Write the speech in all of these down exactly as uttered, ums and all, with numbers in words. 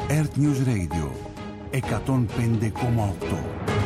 Earth News Radio εκατόν πέντε κόμμα οκτώ.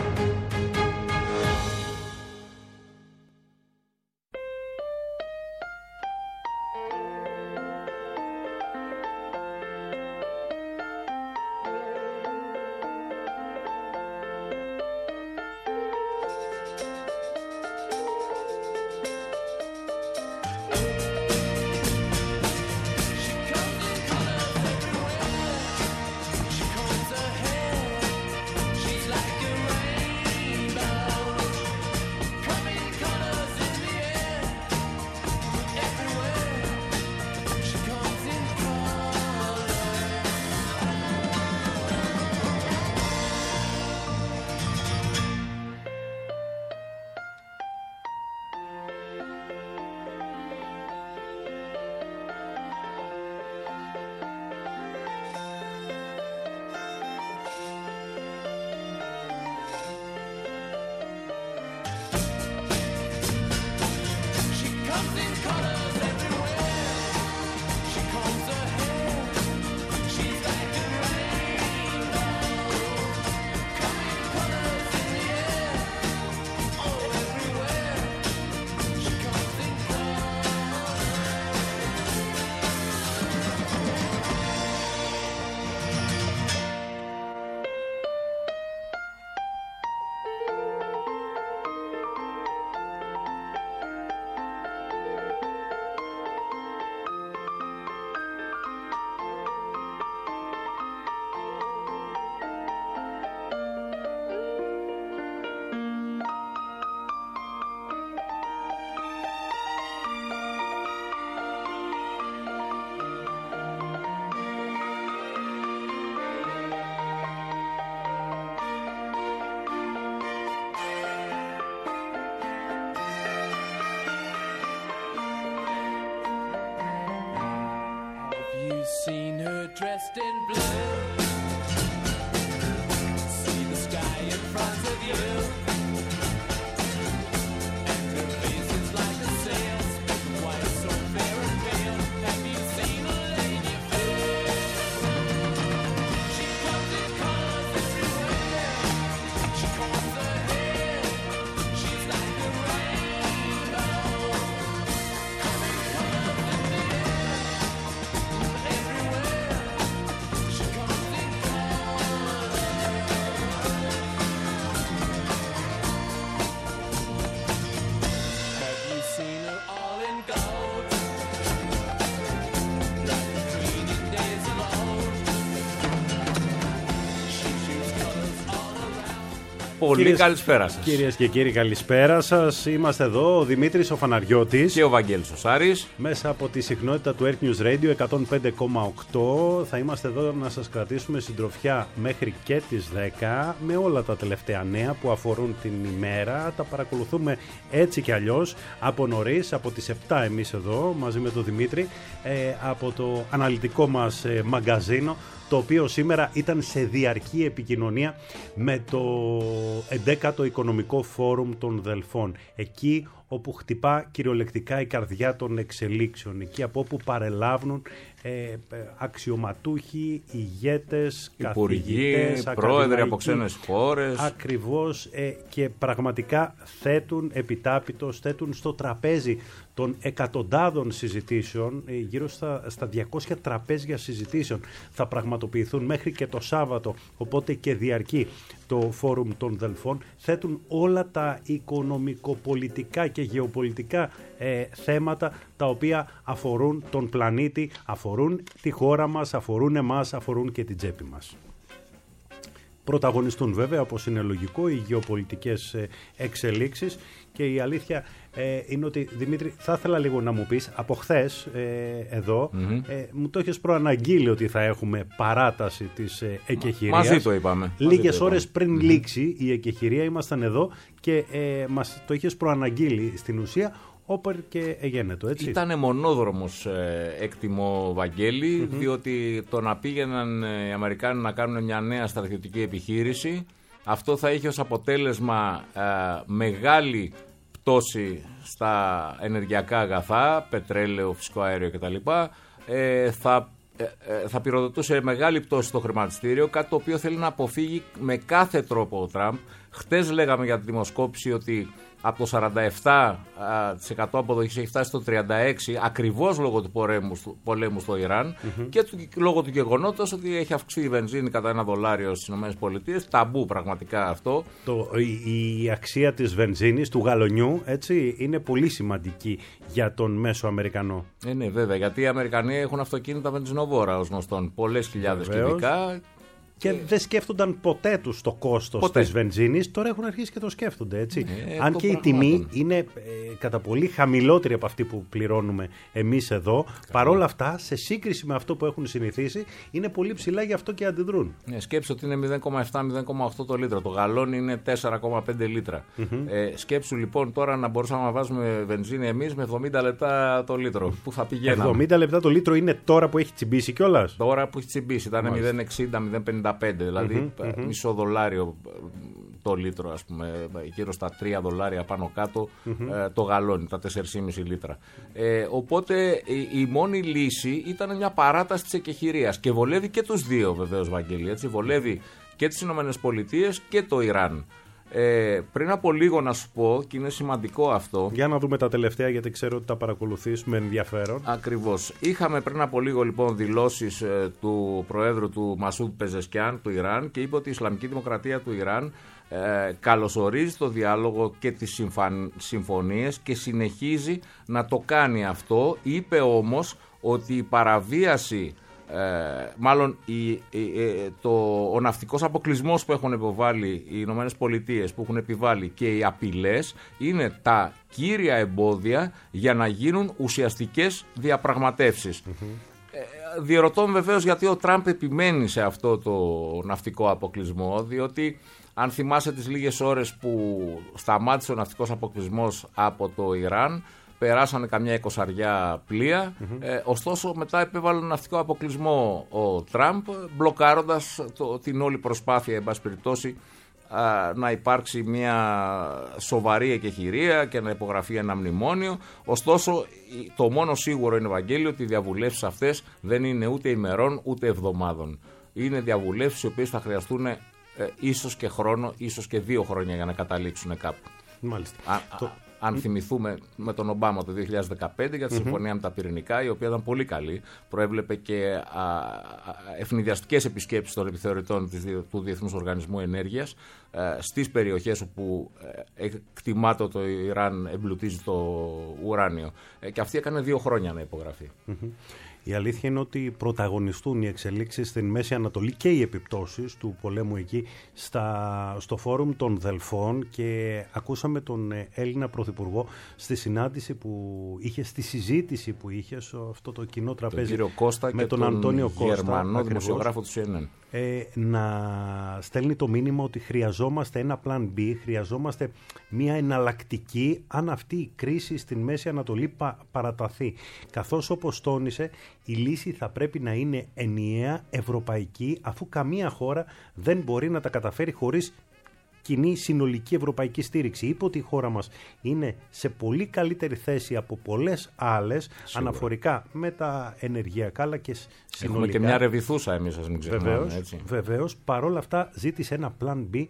Seen her dressed in blue. See the sky in front of you. And her face is like a sail, speaking white, so fair and pale. Have you seen a lady fair? She comes in colors everywhere. She combs her hair. She's like a rainbow. Coming colors in the air. Πολύ κυρίες, καλησπέρα σας. Κυρίες και κύριοι, καλησπέρα σας. Είμαστε εδώ, ο Δημήτρης ο Φαναριώτης και ο Βαγγέλης ο Σάρης. Μέσα από τη συχνότητα του Earth News Radio εκατόν πέντε κόμμα οκτώ θα είμαστε εδώ να σας κρατήσουμε συντροφιά μέχρι και τις δέκα με όλα τα τελευταία νέα που αφορούν την ημέρα. Τα παρακολουθούμε έτσι κι αλλιώς από νωρίς, από τις επτά εμείς εδώ μαζί με τον Δημήτρη, ε, από το αναλυτικό μας ε, μαγκαζίνο, το οποίο σήμερα ήταν σε διαρκή επικοινωνία με το εντέκατο Οικονομικό Φόρουμ των Δελφών. Εκεί όπου χτυπά κυριολεκτικά η καρδιά των εξελίξεων. Εκεί από όπου παρελάβουν ε, αξιωματούχοι, ηγέτες, καθηγητές, πρόεδροι από ξένες χώρες. Ακριβώς, ε, και πραγματικά θέτουν επιτάπητος, θέτουν στο τραπέζι των εκατοντάδων συζητήσεων, ε, γύρω στα, στα διακόσια τραπέζια συζητήσεων θα πραγματοποιηθούν μέχρι και το Σάββατο, οπότε και διαρκεί το Φόρουμ των Δελφών, θέτουν όλα τα οικονομικοπολιτικά και γεωπολιτικά ε, θέματα τα οποία αφορούν τον πλανήτη, αφορούν τη χώρα μας, αφορούν εμάς, αφορούν και την τσέπη μας. Πρωταγωνιστούν βέβαια, όπως είναι λογικό, οι γεωπολιτικές ε, εξελίξεις και η αλήθεια ε, είναι ότι, Δημήτρη, θα ήθελα λίγο να μου πεις, από χθες ε, εδώ mm-hmm. ε, μου το έχεις προαναγγείλει ότι θα έχουμε παράταση της ε, εκεχηρίας. Μαζί το είπαμε. Λίγες το ώρες είπαμε. πριν Mm-hmm. λήξει η εκεχηρία ήμασταν εδώ και ε, μας το είχες προαναγγείλει στην ουσία. Όπερ και εγένετο, έτσι. Ήτανε μονόδρομος, ε, εκτιμώ, Βαγγέλη, mm-hmm. διότι το να πήγαιναν ε, οι Αμερικάνοι να κάνουν μια νέα στρατιωτική επιχείρηση, αυτό θα είχε ως αποτέλεσμα ε, μεγάλη πτώση στα ενεργειακά αγαθά, πετρέλαιο, φυσικό αέριο κτλ. Ε, θα ε, ε, θα πυροδοτούσε μεγάλη πτώση στο χρηματιστήριο, κάτι το οποίο θέλει να αποφύγει με κάθε τρόπο ο Τραμπ. Χτες λέγαμε για τη δημοσκόπηση ότι από το σαράντα επτά τοις εκατό αποδοχής έχει φτάσει στο τριάντα έξι τοις εκατό ακριβώς λόγω του πολέμου, πολέμου στο Ιράν mm-hmm. και του, λόγω του γεγονότος ότι έχει αυξηθεί η βενζίνη κατά ένα δολάριο στις ΗΠΑ. Ταμπού πραγματικά αυτό. Το, η, η αξία της βενζίνης, του γαλονιού, έτσι, είναι πολύ σημαντική για τον μέσο Αμερικανό. Ε, ναι, βέβαια, γιατί οι Αμερικανοί έχουν αυτοκίνητα βενζινοβόρα ως γνωστόν, πολλές χιλιάδες κυβικά. Και δεν σκέφτονταν ποτέ τους το κόστος της βενζίνης, τώρα έχουν αρχίσει και το σκέφτονται, έτσι. Ε, Αν και η τιμή είναι ε, κατά πολύ χαμηλότερη από αυτή που πληρώνουμε εμείς εδώ, παρόλα αυτά, σε σύγκριση με αυτό που έχουν συνηθίσει, είναι πολύ ψηλά, γι' αυτό και αντιδρούν. Ε, σκέψου ότι είναι μηδέν κόμμα επτά με μηδέν κόμμα οκτώ το λίτρο, το γαλόνι είναι τέσσερα κόμμα πέντε λίτρα. Mm-hmm. Ε, σκέψου λοιπόν τώρα να μπορούσαμε να βάζουμε βενζίνη εμείς με εβδομήντα λεπτά το λίτρο. Πού θα πηγαίναμε? εβδομήντα λεπτά το λίτρο είναι τώρα που έχει τσιμπήσει κιόλας. Τώρα που έχει τσιμπήσει, ήταν μηδέν εξήντα με μηδέν πενήντα πέντε, δηλαδή mm-hmm, mm-hmm. μισό δολάριο το λίτρο, ας πούμε, γύρω στα τρία δολάρια πάνω κάτω mm-hmm. ε, το γαλόνι, τα τέσσερα κόμμα πέντε λίτρα. Ε, οπότε η, η μόνη λύση ήταν μια παράταση της εκεχηρίας και βολεύει και τους δύο βεβαίως, Βαγγέλη, έτσι, βολεύει και τις Ηνωμένες Πολιτείες και το Ιράν. Ε, πριν από λίγο να σου πω, και είναι σημαντικό αυτό. Για να δούμε τα τελευταία, γιατί ξέρω ότι τα παρακολουθείς με ενδιαφέρον. Ακριβώς. Είχαμε πριν από λίγο λοιπόν δηλώσεις ε, του Προέδρου του Μασούντ Πεζεσκιάν του Ιράν και είπε ότι η Ισλαμική Δημοκρατία του Ιράν ε, καλωσορίζει το διάλογο και τις συμφαν... συμφωνίες και συνεχίζει να το κάνει αυτό. Είπε όμως ότι η παραβίαση Ε, μάλλον η, η, η, το, ο ναυτικός αποκλεισμός που έχουν επιβάλει οι Ηνωμένες Πολιτείες, που έχουν επιβάλει, και οι απειλές είναι τα κύρια εμπόδια για να γίνουν ουσιαστικές διαπραγματεύσεις. Mm-hmm. Ε, διερωτώ με βεβαίως γιατί ο Τραμπ επιμένει σε αυτό το ναυτικό αποκλεισμό, διότι αν θυμάσαι τις λίγες ώρες που σταμάτησε ο ναυτικός αποκλεισμός από το Ιράν, περάσανε καμιά εικοσαριά πλοία, mm-hmm. ε, ωστόσο μετά επέβαλε ναυτικό αποκλεισμό ο Τραμπ, μπλοκάροντας το, την όλη προσπάθεια, εν πάση περιπτώσει, α, να υπάρξει μια σοβαρή εκεχηρία και να υπογραφεί ένα μνημόνιο. Ωστόσο, το μόνο σίγουρο είναι, Βαγγέλη, ότι οι διαβουλεύσεις αυτές δεν είναι ούτε ημερών ούτε εβδομάδων. Είναι διαβουλεύσεις οι οποίες θα χρειαστούν ε, ίσως και χρόνο, ίσως και δύο χρόνια για να καταλήξουν κάπου. Μάλιστα. Α, το... α, αν θυμηθούμε με τον Ομπάμα το δύο χιλιάδες δεκαπέντε για τη mm-hmm. συμφωνία με τα πυρηνικά, η οποία ήταν πολύ καλή, προέβλεπε και ευνηδιαστικές επισκέψεις των επιθεωρητών της, του Διεθνούς Οργανισμού Ενέργειας ε, στις περιοχές όπου ε, εκτιμάται ότι το Ιράν εμπλουτίζει το ουράνιο. Ε, και αυτή έκανε δύο χρόνια να υπογραφεί. Mm-hmm. Η αλήθεια είναι ότι πρωταγωνιστούν οι εξελίξεις στην Μέση Ανατολή και οι επιπτώσεις του πολέμου εκεί στα, στο φόρουμ των Δελφών, και ακούσαμε τον Έλληνα Πρωθυπουργό στη συνάντηση που είχε, στη συζήτηση που είχε σε αυτό το κοινό τραπέζι, τον κύριο Κώστα με και τον, τον Αντώνιο Κώστα, Γερμανό δημοσιογράφο του σι εν εν. Ε, να στέλνει το μήνυμα ότι χρειαζόμαστε ένα plan B, χρειαζόμαστε μια εναλλακτική αν αυτή η κρίση στην Μέση Ανατολή πα, παραταθεί. Καθώς, όπως τόνισε, η λύση θα πρέπει να είναι ενιαία, ευρωπαϊκή, αφού καμία χώρα δεν μπορεί να τα καταφέρει χωρίς κοινή συνολική ευρωπαϊκή στήριξη. Είπε ότι η χώρα μας είναι σε πολύ καλύτερη θέση από πολλές άλλες, σίγουρα, αναφορικά με τα ενεργειακά αλλά και συνολικά. Έχουμε και μια ρεβιθούσα εμείς, ας μην ξεχνάμε. Βεβαίως, έτσι. βεβαίως, παρόλα αυτά ζήτησε ένα plan B,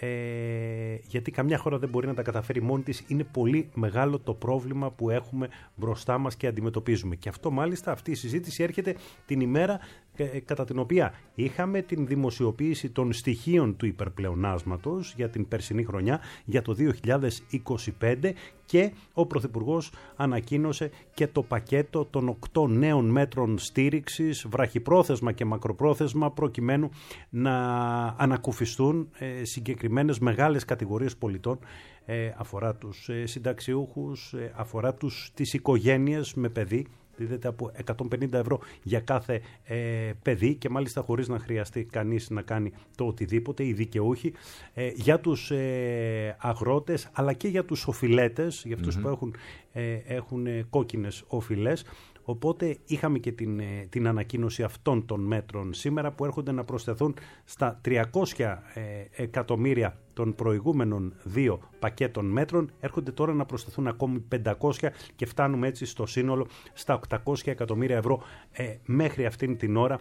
ε, γιατί καμιά χώρα δεν μπορεί να τα καταφέρει μόνη της. Είναι πολύ μεγάλο το πρόβλημα που έχουμε μπροστά μας και αντιμετωπίζουμε. Και αυτό μάλιστα, αυτή η συζήτηση έρχεται την ημέρα ε, κατά την οποία είχαμε την δημοσιοποίηση των στοιχείων του υπερπλεονάσματος για την περσινή χρονιά, για το δύο χιλιάδες είκοσι πέντε, και ο Πρωθυπουργός ανακοίνωσε και το πακέτο των οκτώ νέων μέτρων στήριξης, βραχυπρόθεσμα και μακροπρόθεσμα, προκειμένου να ανακουφιστούν ε, συγκεκριμένες μεγάλες κατηγορίες πολιτών. Ε, αφορά τους ε, συνταξιούχους, ε, αφορά τους, τις οικογένειες με παιδί. Δίδεται από εκατόν πενήντα ευρώ για κάθε ε, παιδί, και μάλιστα χωρίς να χρειαστεί κανείς να κάνει το οτιδήποτε, οι δικαιούχοι, ε, για τους ε, αγρότες αλλά και για τους οφειλέτες, για αυτούς mm-hmm. που έχουν, ε, έχουν κόκκινες οφειλές. Οπότε είχαμε και την, την ανακοίνωση αυτών των μέτρων σήμερα που έρχονται να προσθεθούν στα τριακόσια εκατομμύρια των προηγούμενων δύο πακέτων μέτρων, έρχονται τώρα να προσθεθούν ακόμη πεντακόσια και φτάνουμε έτσι στο σύνολο στα οκτακόσια εκατομμύρια ευρώ ε, μέχρι αυτήν την ώρα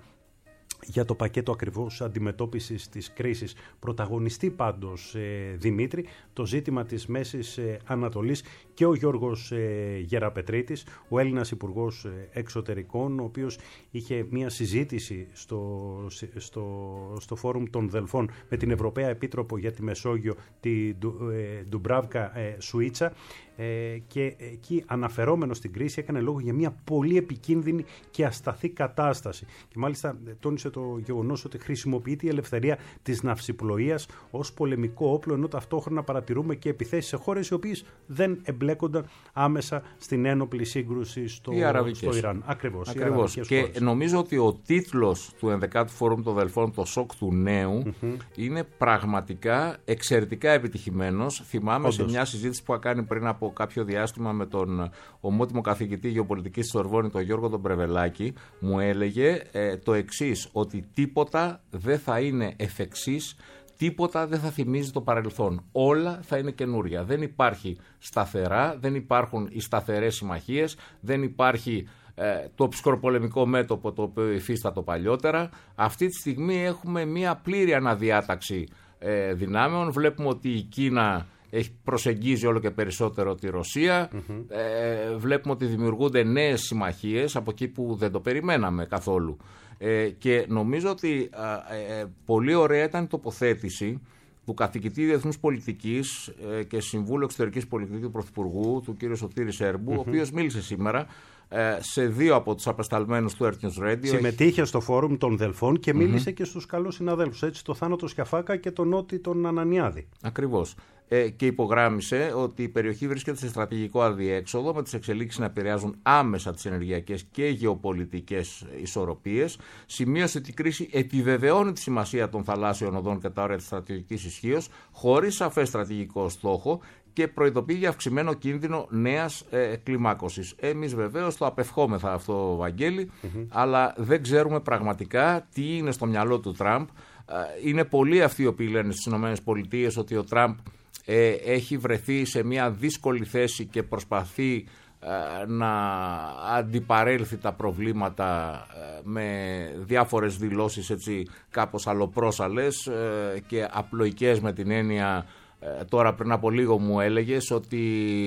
για το πακέτο ακριβώς αντιμετώπισης της κρίσης. Πρωταγωνιστεί πάντως, ε, Δημήτρη, το ζήτημα της Μέσης ε, Ανατολής και ο Γιώργος ε, Γεραπετρίτης, ο Έλληνας Υπουργός ε, Εξωτερικών, ο οποίος είχε μια συζήτηση στο, στο, στο Φόρουμ των Δελφών με την Ευρωπαία Επίτροπο για τη Μεσόγειο, τη Ντουμπράβκα ε, Σουίτσα, ε, και εκεί αναφερόμενο στην κρίση έκανε λόγο για μια πολύ επικίνδυνη και ασταθή κατάσταση. Και μάλιστα τόνισε το γεγονός ότι χρησιμοποιείται η ελευθερία της ναυσιπλοείας ως πολεμικό όπλο, ενώ ταυτόχρονα παρατηρούμε και επιθέσεις σε χώρες οι οποίες δεν εμπλέκονταν άμεσα στην ένοπλη σύγκρουση στο, στο Ιράν. Ακριβώς. Ακριβώς. Και χώρες. Νομίζω ότι ο τίτλος του ενδεκάτου Φόρουμ των Δελφών, το σοκ του νέου, mm-hmm. είναι πραγματικά εξαιρετικά επιτυχημένος. Θυμάμαι Όντως. σε μια συζήτηση που έκανε πριν από κάποιο διάστημα με τον ομότιμο καθηγητή γεωπολιτικής στη Σορβόνη, τον Γιώργο τον Πρεβελάκη, μου έλεγε ε, το εξής, ότι τίποτα δεν θα είναι εφ' εξής, τίποτα δεν θα θυμίζει το παρελθόν. Όλα θα είναι καινούρια. Δεν υπάρχει σταθερά, δεν υπάρχουν οι σταθερές συμμαχίες, δεν υπάρχει ε, το ψυχροπολεμικό μέτωπο το οποίο υφίστατο παλιότερα. Αυτή τη στιγμή έχουμε μια πλήρη αναδιάταξη ε, δυνάμεων. Βλέπουμε ότι η Κίνα έχει προσεγγίζει όλο και περισσότερο τη Ρωσία. Mm-hmm. Ε, βλέπουμε ότι δημιουργούνται νέες συμμαχίες από εκεί που δεν το περιμέναμε καθόλου. Ε, και νομίζω ότι ε, ε, πολύ ωραία ήταν η τοποθέτηση του καθηγητή Διεθνούς Πολιτικής ε, και Συμβούλου Εξωτερικής Πολιτικής του Πρωθυπουργού, του κ. Σωτήρη Σέρμπου, mm-hmm. ο οποίος μίλησε σήμερα ε, σε δύο από τους απεσταλμένους του Earth News Radio. Συμμετείχε στο Φόρουμ των Δελφών και μίλησε mm-hmm. και στους καλούς συναδέλφους, έτσι, το Θάνο Σιαφάκα και τον Νότι τον Ανανιάδη. Ακριβώς. Ε, και υπογράμμισε ότι η περιοχή βρίσκεται σε στρατηγικό αδιέξοδο, με τις εξελίξεις να επηρεάζουν άμεσα τις ενεργειακές και γεωπολιτικές ισορροπίες. Σημείωσε ότι η κρίση επιβεβαιώνει τη σημασία των θαλάσσιων οδών και τα όρια της στρατηγικής ισχύως, χωρίς σαφές στρατηγικό στόχο, και προειδοποιεί για αυξημένο κίνδυνο νέας ε, κλιμάκωσης. Εμείς βεβαίως το απευχόμεθα αυτό, Βαγγέλη, mm-hmm. αλλά δεν ξέρουμε πραγματικά τι είναι στο μυαλό του Τραμπ. Ε, είναι πολλοί αυτοί οι οποίοι λένε στις ΗΠΑ ότι ο Τραμπ ε, έχει βρεθεί σε μια δύσκολη θέση και προσπαθεί ε, να αντιπαρέλθει τα προβλήματα ε, με διάφορες δηλώσεις, έτσι, κάπως αλλοπρόσαλες ε, και απλοϊκές, με την έννοια, τώρα πριν από λίγο μου έλεγες ότι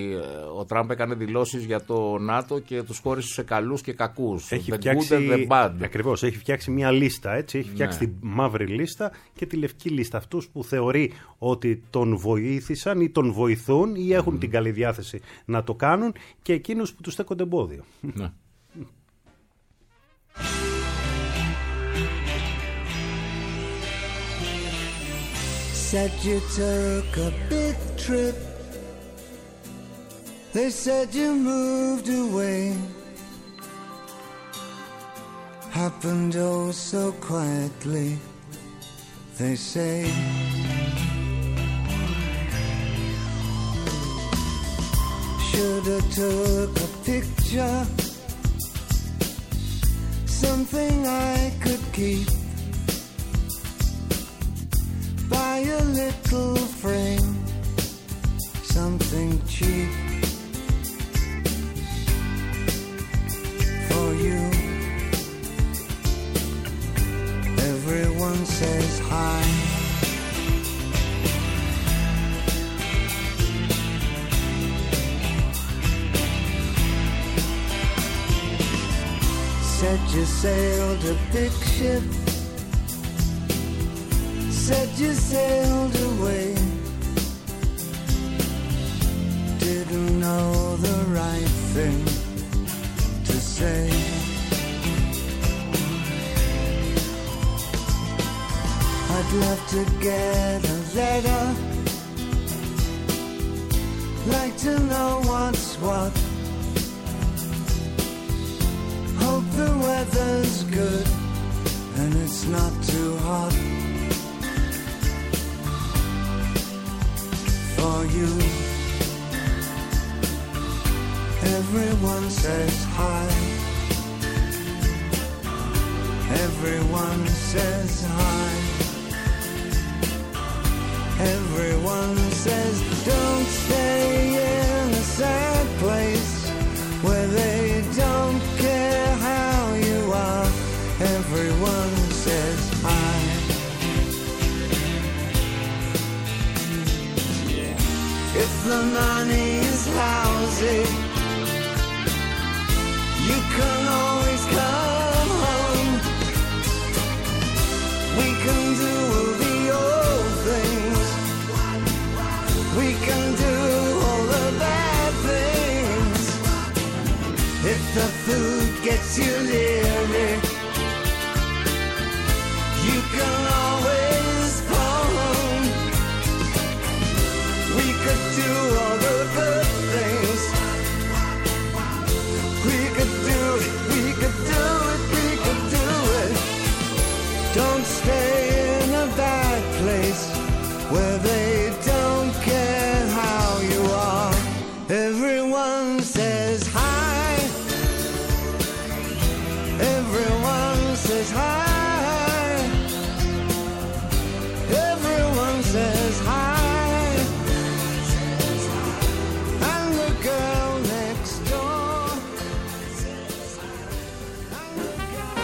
ο Τραμπ έκανε δηλώσεις για το ΝΑΤΟ και τους χώρισε σε καλούς και κακούς. Έχει the φτιάξει, good and the bad. Ακριβώς, έχει φτιάξει μια λίστα, έτσι, έχει φτιάξει ναι. τη μαύρη λίστα και τη λευκή λίστα. Αυτούς που θεωρεί ότι τον βοήθησαν ή τον βοηθούν ή έχουν mm. την καλή διάθεση να το κάνουν, και εκείνους που τους στέκονται εμπόδιο. Ναι. Said you took a big trip. They said you moved away. Happened oh so quietly, they say. Shoulda took a picture, something I could keep. Buy a little frame, something cheap for you. Everyone says hi. Said you sailed a big ship, said you sailed away. Didn't know the right thing to say. I'd love to get a letter, like to know what's what. Hope the weather's good and it's not too hot for you. Everyone says hi. Everyone says hi. Everyone says don't stay in a sad place where they don't care how you are. Everyone says hi. If the money is lousy, you can always come home. We can do the old things. We can do all the bad things. If the food gets you leery, you can always phone. We could do all the good things. We could do it, we could do it, we could do it. Don't stay in a bad place where they don't care how you are. Everyone says hi. Everyone says hi. Everyone says hi. And the girl next door. And the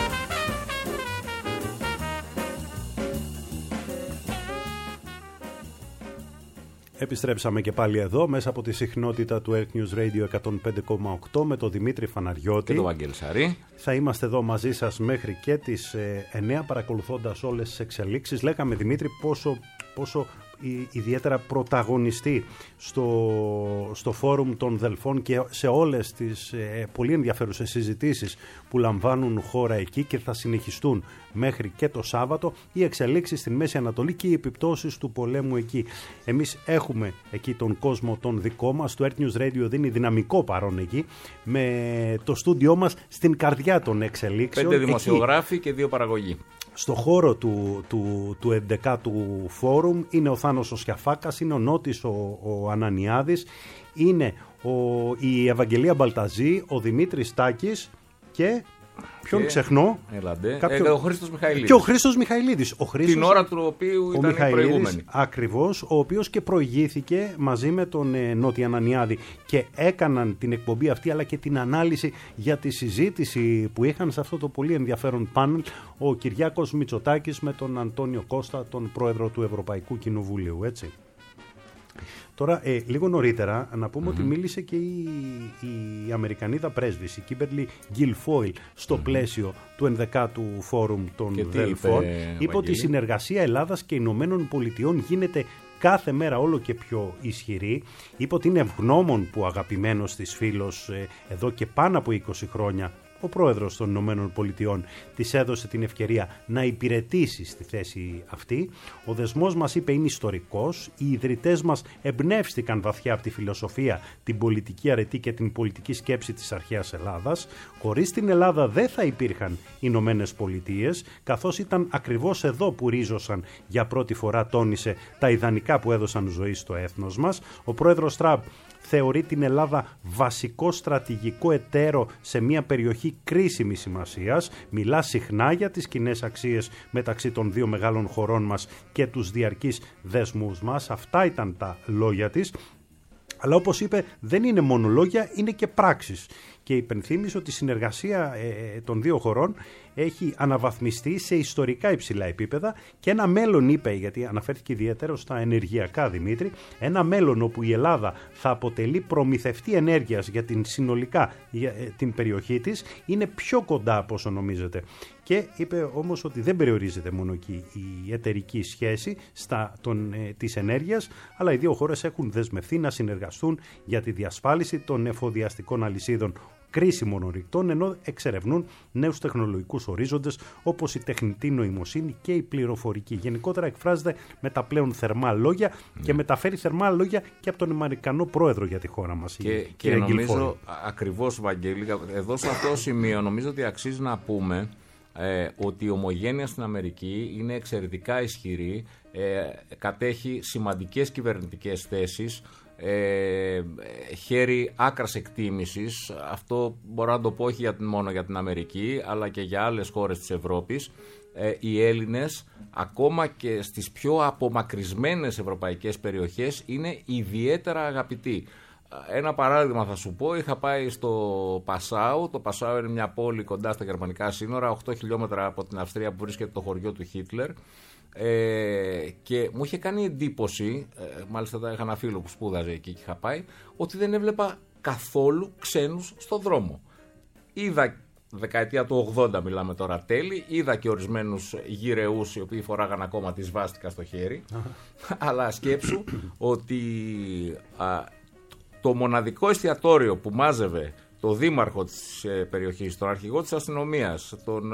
Επιστρέψαμε και πάλι εδώ μέσα από τη συχνότητα του Earth News Radio εκατόν πέντε κόμμα οκτώ με τον Δημήτρη Φαναριώτη και τον Βαγγέλη Σαρή. Θα είμαστε εδώ μαζί σας μέχρι και τις ε, εννιά παρακολουθώντας όλες τις εξελίξεις. Λέγαμε, Δημήτρη, πόσο, πόσο ιδιαίτερα πρωταγωνιστή στο, στο φόρουμ των Δελφών και σε όλες τις ε, πολύ ενδιαφέρουσες συζητήσεις που λαμβάνουν χώρα εκεί και θα συνεχιστούν μέχρι και το Σάββατο, οι εξελίξεις στην Μέση Ανατολή και οι επιπτώσεις του πολέμου εκεί. Εμείς έχουμε εκεί τον κόσμο τον δικό μας, το Earth News Radio δίνει δυναμικό παρόν εκεί, με το στούντιό μας στην καρδιά των εξελίξεων. Πέντε δημοσιογράφοι εκεί, και δύο παραγωγοί. Στο χώρο του, του, του έντεκατου φόρουμ είναι ο Θάνος ο Σιαφάκας, είναι ο Νότης ο, ο Ανανιάδης, είναι ο, η Ευαγγελία Μπαλταζή, ο Δημήτρης Τάκης και... Ποιον και... ξεχνώ. Έλαντε. Κάποιο... Ε, ο Χρήστος Μιχαηλίδης. Και ο Χρήστος Μιχαηλίδης. Ο Χρήστος... Την ώρα του οποίου ήταν η προηγούμενη. Ακριβώς, ο οποίος και προηγήθηκε μαζί με τον ε, Νότι Ανανιάδη και έκαναν την εκπομπή αυτή αλλά και την ανάλυση για τη συζήτηση που είχαν σε αυτό το πολύ ενδιαφέρον πάνελ ο Κυριάκος Μητσοτάκης με τον Αντώνιο Κώστα, τον πρόεδρο του Ευρωπαϊκού Κοινοβουλίου, έτσι. Τώρα, ε, λίγο νωρίτερα, να πούμε mm-hmm. ότι μίλησε και η, η Αμερικανίδα πρέσβης, η Κίμπερλι Γκιλφόιλ, στο mm-hmm. πλαίσιο του ενδεκάτου φόρουμ των και Δελφών. Είπε, είπε ότι η συνεργασία Ελλάδας και Ηνωμένων Πολιτειών γίνεται κάθε μέρα όλο και πιο ισχυρή. Είπε ότι είναι ευγνώμων που αγαπημένος της φίλος ε, εδώ και πάνω από είκοσι χρόνια, ο πρόεδρος των Ηνωμένων Πολιτειών, της έδωσε την ευκαιρία να υπηρετήσει στη θέση αυτή. Ο δεσμός μας, είπε, είναι ιστορικός. Οι ιδρυτές μας εμπνεύστηκαν βαθιά από τη φιλοσοφία, την πολιτική αρετή και την πολιτική σκέψη της αρχαίας Ελλάδας. Χωρίς την Ελλάδα δεν θα υπήρχαν οι Ηνωμένες Πολιτείες, καθώς ήταν ακριβώς εδώ που ρίζωσαν για πρώτη φορά, τόνισε, τα ιδανικά που έδωσαν ζωή στο έθνος μας. Ο πρόεδρος Τραμπ θεωρεί την Ελλάδα βασικό στρατηγικό εταίρο σε μια περιοχή κρίσιμης σημασίας. Μιλά συχνά για τις κοινές αξίες μεταξύ των δύο μεγάλων χωρών μας και τους διαρκείς δέσμους μας. Αυτά ήταν τα λόγια της. Αλλά όπως είπε, δεν είναι μόνο λόγια, είναι και πράξεις. Και υπενθύμισε ότι η συνεργασία ε, των δύο χωρών έχει αναβαθμιστεί σε ιστορικά υψηλά επίπεδα και ένα μέλλον, είπε, γιατί αναφέρθηκε ιδιαίτερα στα ενεργειακά, Δημήτρη, ένα μέλλον όπου η Ελλάδα θα αποτελεί προμηθευτή ενέργειας για την συνολικά για, ε, την περιοχή της, είναι πιο κοντά από όσο νομίζετε. Και είπε όμως ότι δεν περιορίζεται μόνο εκεί η εταιρική σχέση στα, των, ε, της ενέργειας, αλλά οι δύο χώρες έχουν δεσμευθεί να συνεργαστούν για τη διασφάλιση των εφοδιαστικών αλυσίδων κρίσιμων ορυκτών, ενώ εξερευνούν νέους τεχνολογικούς ορίζοντες όπως η τεχνητή νοημοσύνη και η πληροφορική. Γενικότερα εκφράζεται με τα πλέον θερμά λόγια ναι. και μεταφέρει θερμά λόγια και από τον Αμερικανό πρόεδρο για τη χώρα μας. Και, η, και νομίζω ακριβώς, Βαγγέλη, εδώ σε αυτό το σημείο νομίζω ότι αξίζει να πούμε ε, ότι η ομογένεια στην Αμερική είναι εξαιρετικά ισχυρή, ε, κατέχει σημαντικές κυβερνητικές θέσεις. ε, χέρι άκρας εκτίμησης. Αυτό μπορώ να το πω όχι για, μόνο για την Αμερική, αλλά και για άλλες χώρες της Ευρώπης. Ε, οι Έλληνες, ακόμα και στις πιο απομακρυσμένες ευρωπαϊκές περιοχές, είναι ιδιαίτερα αγαπητοί. Ένα παράδειγμα θα σου πω, είχα πάει στο Πασάου. Το Πασάου είναι μια πόλη κοντά στα γερμανικά σύνορα, οκτώ χιλιόμετρα από την Αυστρία, που βρίσκεται το χωριό του Χίτλερ. Ε, και μου είχε κάνει εντύπωση, ε, μάλιστα είχα ένα φίλο που σπούδαζε εκεί και είχα πάει, ότι δεν έβλεπα καθόλου ξένους στον δρόμο. Είδα, δεκαετία του ογδόντα μιλάμε τώρα, τέλη, είδα και ορισμένους γυρεούς οι οποίοι φοράγαν ακόμα τη σβάστηκα στο χέρι. Αλλά σκέψου ότι α, το μοναδικό εστιατόριο που μάζευε το δήμαρχο της ε, περιοχής, τον αρχηγό της αστυνομίας, τον ε,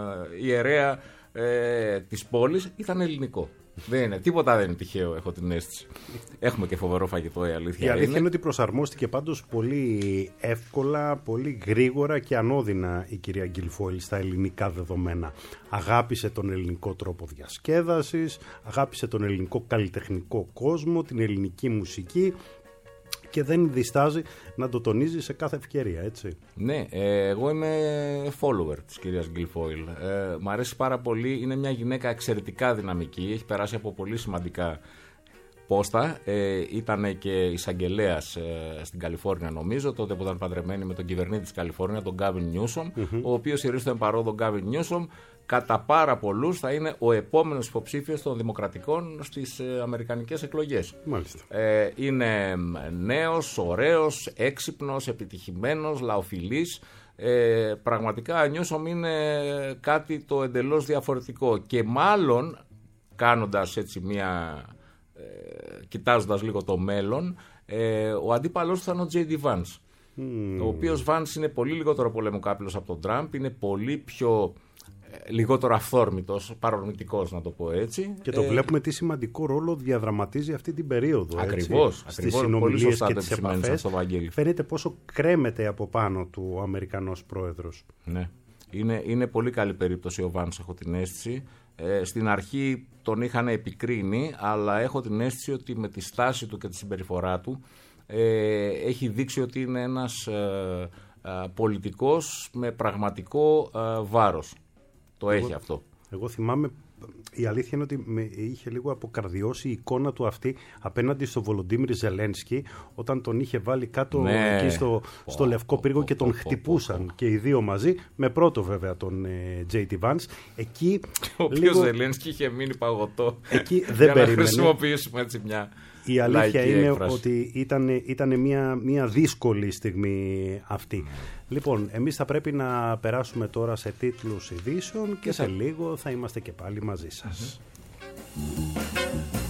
ιερέα ε, της πόλης, ήταν ελληνικό. Δεν είναι, τίποτα δεν είναι τυχαίο, έχω την αίσθηση. Έχουμε και φοβερό φαγητό, η αλήθεια. Η αλήθεια είναι. είναι ότι προσαρμόστηκε πάντως πολύ εύκολα, πολύ γρήγορα και ανώδυνα η κυρία Γκιλφόιλ στα ελληνικά δεδομένα. Αγάπησε τον ελληνικό τρόπο διασκέδασης, αγάπησε τον ελληνικό καλλιτεχνικό κόσμο, την ελληνική μουσική, και δεν διστάζει να το τονίζει σε κάθε ευκαιρία, έτσι. Ναι, ε, εγώ είμαι follower της κυρίας Γκιλφόιλ. Ε, μ' αρέσει πάρα πολύ, είναι μια γυναίκα εξαιρετικά δυναμική, έχει περάσει από πολύ σημαντικά πόστα. Ε, ήταν και εισαγγελέας ε, στην Καλιφόρνια, νομίζω, τότε που ήταν παντρεμένη με τον κυβερνήτη της Καλιφόρνια, τον Γκάβιν Νιούσομ, mm-hmm. ο οποίος ηρίστον παρόδο Γκάβιν Νιούσομ κατά πάρα πολλούς θα είναι ο επόμενος υποψήφιος των δημοκρατικών στις ε, αμερικανικές εκλογές. Μάλιστα. Ε, είναι νέος, ωραίος, έξυπνος, επιτυχημένος, λαοφιλής. Ε, πραγματικά Νιούσομ είναι κάτι το εντελώς διαφορετικό, και μάλλον κάνοντας έτσι μια... Ε, κοιτάζοντας λίγο το μέλλον, ε, ο αντίπαλος θα είναι ο τζέι ντι Vance, mm. ο οποίος Vance είναι πολύ λιγότερο πολεμοκάπηλος από τον Τραμπ, είναι πολύ πιο ε, λιγότερο αυθόρμητος, παρορμητικός, να το πω έτσι. Και το ε, βλέπουμε τι σημαντικό ρόλο διαδραματίζει αυτή την περίοδο. Ακριβώς, στις συνομιλίες και τις επαφές. Αυτό, φαίνεται πόσο κρέμεται από πάνω του ο Αμερικανός πρόεδρος. Ναι, είναι, είναι πολύ καλή περίπτωση ο Vance, έχω την αίσθηση. Ε, στην αρχή τον είχαν επικρίνει, αλλά έχω την αίσθηση ότι με τη στάση του και τη συμπεριφορά του ε, έχει δείξει ότι είναι ένας ε, ε, πολιτικός με πραγματικό ε, βάρος. Το εγώ, έχει αυτό. Εγώ θυμάμαι, η αλήθεια είναι ότι με είχε λίγο αποκαρδιώσει η εικόνα του αυτή απέναντι στο Βολοντίμιρ Ζελένσκι, όταν τον είχε βάλει κάτω, ναι, εκεί στο, στο oh, Λευκό Πύργο oh, και τον oh, χτυπούσαν oh, oh. και οι δύο μαζί, με πρώτο βέβαια τον ε, τζέι ντι Vance. Εκεί, ο οποίος Ζελένσκι είχε μείνει παγωτό. Εκεί δεν για περίμενε. Να χρησιμοποιήσουμε έτσι μια... Η αλήθεια είναι έκφραση. Ότι ήταν, ήταν μια, μια δύσκολη στιγμή αυτή. Mm. Λοιπόν, εμείς θα πρέπει να περάσουμε τώρα σε τίτλους ειδήσεων και, και σε λίγο θα είμαστε και πάλι μαζί σας. Mm-hmm.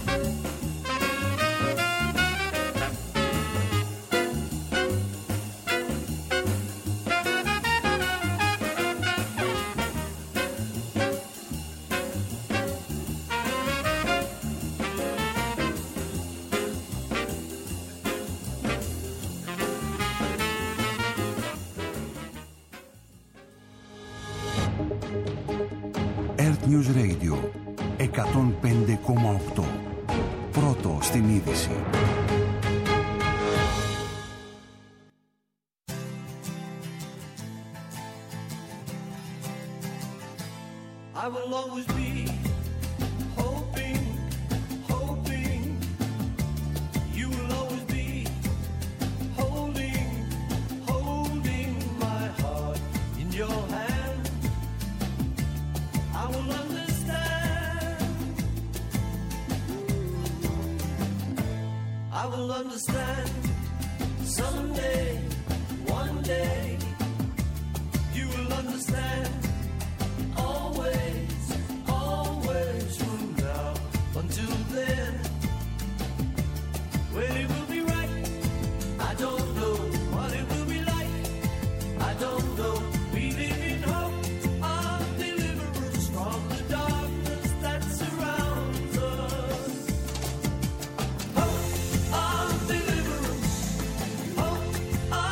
News Radio εκατόν πέντε κόμμα οκτώ. Πρώτο στην είδηση. I will always be hoping, hoping. You will always be holding, holding my heart in your hand. I will understand. I will understand someday, one day. You will understand. Always, always from now until then. When it will be right, I don't know what it will be like. I don't know. We live in hope of deliverance from the darkness that surrounds us. Hope of deliverance, hope of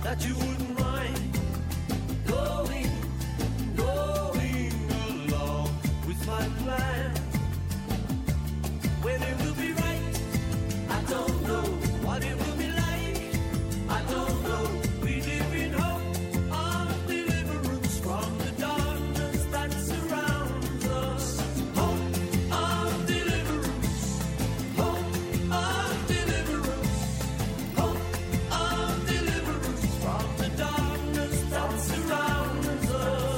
that you wouldn't mind going, going along with my plan. When it will be right, I don't know. What it will be like, I don't know. We live in hope of deliverance from the darkness that surrounds us. Hope of deliverance, hope of deliverance, hope of deliverance from the darkness that surrounds us.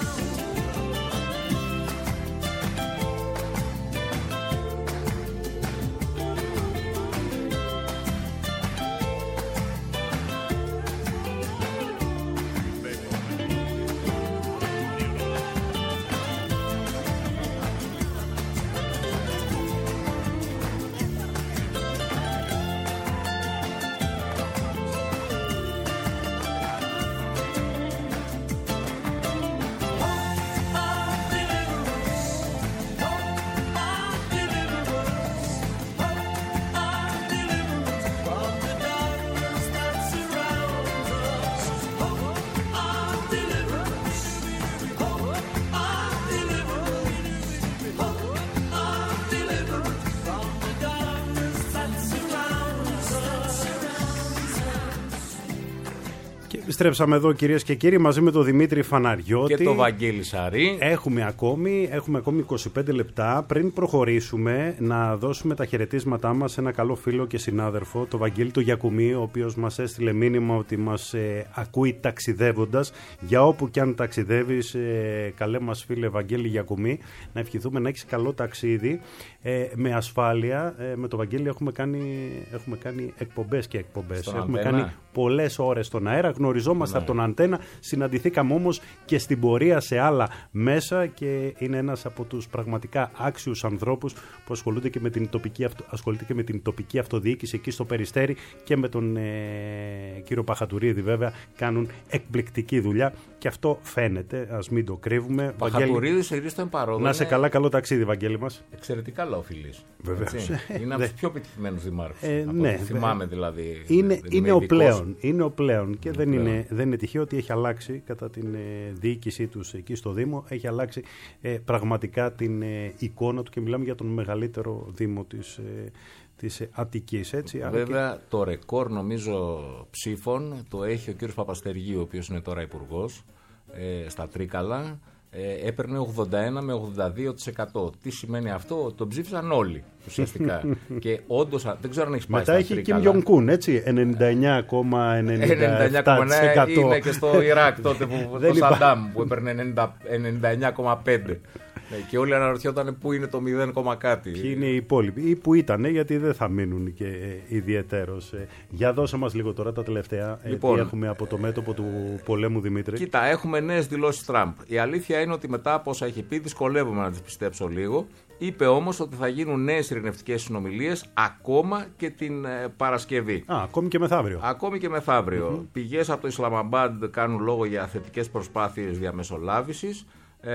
Επιστρέψαμε εδώ, κυρίες και κύριοι, μαζί με τον Δημήτρη Φαναριώτη και τον Βαγγέλη Σαρή. Έχουμε ακόμη, έχουμε ακόμη είκοσι πέντε λεπτά πριν προχωρήσουμε να δώσουμε τα χαιρετίσματά μας σε ένα καλό φίλο και συνάδελφο, τον Βαγγέλη το Γιακουμί, ο οποίος μας έστειλε μήνυμα ότι μας ε, ακούει ταξιδεύοντας. Για όπου και αν ταξιδεύεις, ε, καλέ μας φίλε Βαγγέλη Γιακουμί, να ευχηθούμε να έχεις καλό ταξίδι ε, με ασφάλεια. Ε, με τον Βαγγέλη έχουμε κάνει, έχουμε κάνει εκπομπές και εκπομπές. Στον έχουμε αντένα. κάνει πολλές ώρες στον αέρα, γνωριζόμαστε ναι. από τον Αντένα, συναντηθήκαμε όμως και στην πορεία σε άλλα μέσα και είναι ένας από τους πραγματικά άξιους ανθρώπους που ασχολούνται και με την τοπική, αυτο, ασχολείται και με την τοπική αυτοδιοίκηση εκεί στο Περιστέρι και με τον ε, κύριο Παχατουρίδη βέβαια κάνουν εκπληκτική δουλειά και αυτό φαίνεται, ας μην το κρύβουμε. Παχατουρίδης ερίστον παρόδο. Να σε καλά, καλό ταξίδι Βαγγέλη μας. Εξαιρετικά λαοφιλής. Βεβαίως. Είναι από τους πιο πετυχημένους δημάρχους. Ε, από ναι, θυμάμαι δηλαδή. Είναι, είναι, ο πλέον, είναι ο πλέον και είναι δεν, πλέον. Είναι, δεν είναι τυχαίο ότι έχει αλλάξει κατά την ε, διοίκησή τους εκεί στο Δήμο, έχει αλλάξει ε, πραγματικά την ε, εικόνα του και μιλάμε για τον μεγαλύτερο Δήμο της, ε, της Αττικής. Έτσι, βέβαια και... το ρεκόρ νομίζω ψήφων το έχει ο κύριος Παπαστεργίου, ο οποίος είναι τώρα υπουργός ε, στα Τρίκαλα. Ε, έπαιρνε ογδόντα ένα με ογδόντα δύο τοις εκατό. Τι σημαίνει αυτό? Τον ψήφισαν όλοι ουσιαστικά. Και όντως δεν ξέρω αν έχει πάει. Μετά στα έχει Τρίκαλα. Κιμ Γιονγκ-Ουν, έτσι, ενενήντα εννιά κόμμα ενενήντα επτά τοις εκατό. Είναι και στο Ιράκ τότε που το Σαντάμ που έπαιρνε ενενήντα εννιά κόμμα πέντε. Και όλοι αναρωτιόταν πού είναι το μηδέν, κάτι. Ποιοι είναι οι υπόλοιποι ή που ήταν, γιατί δεν θα μείνουν και ε, ιδιαιτέρως. Ε, για δώσε μας λίγο τώρα τα τελευταία. Λοιπόν, ε, τι έχουμε από το μέτωπο του πολέμου, Δημήτρη. Κοίτα, έχουμε νέες δηλώσεις Τραμπ. Η αλήθεια είναι ότι μετά από όσα έχει πει, δυσκολεύομαι να τις πιστέψω λίγο. Είπε όμως ότι θα γίνουν νέες ειρηνευτικές συνομιλίες ακόμα και την ε, Παρασκευή. Α, ακόμη και μεθαύριο. Ακόμη και μεθαύριο. Mm-hmm. Πηγές από το Ισλαμαμπάντ κάνουν λόγο για θετικές προσπάθειες διαμεσολάβησης.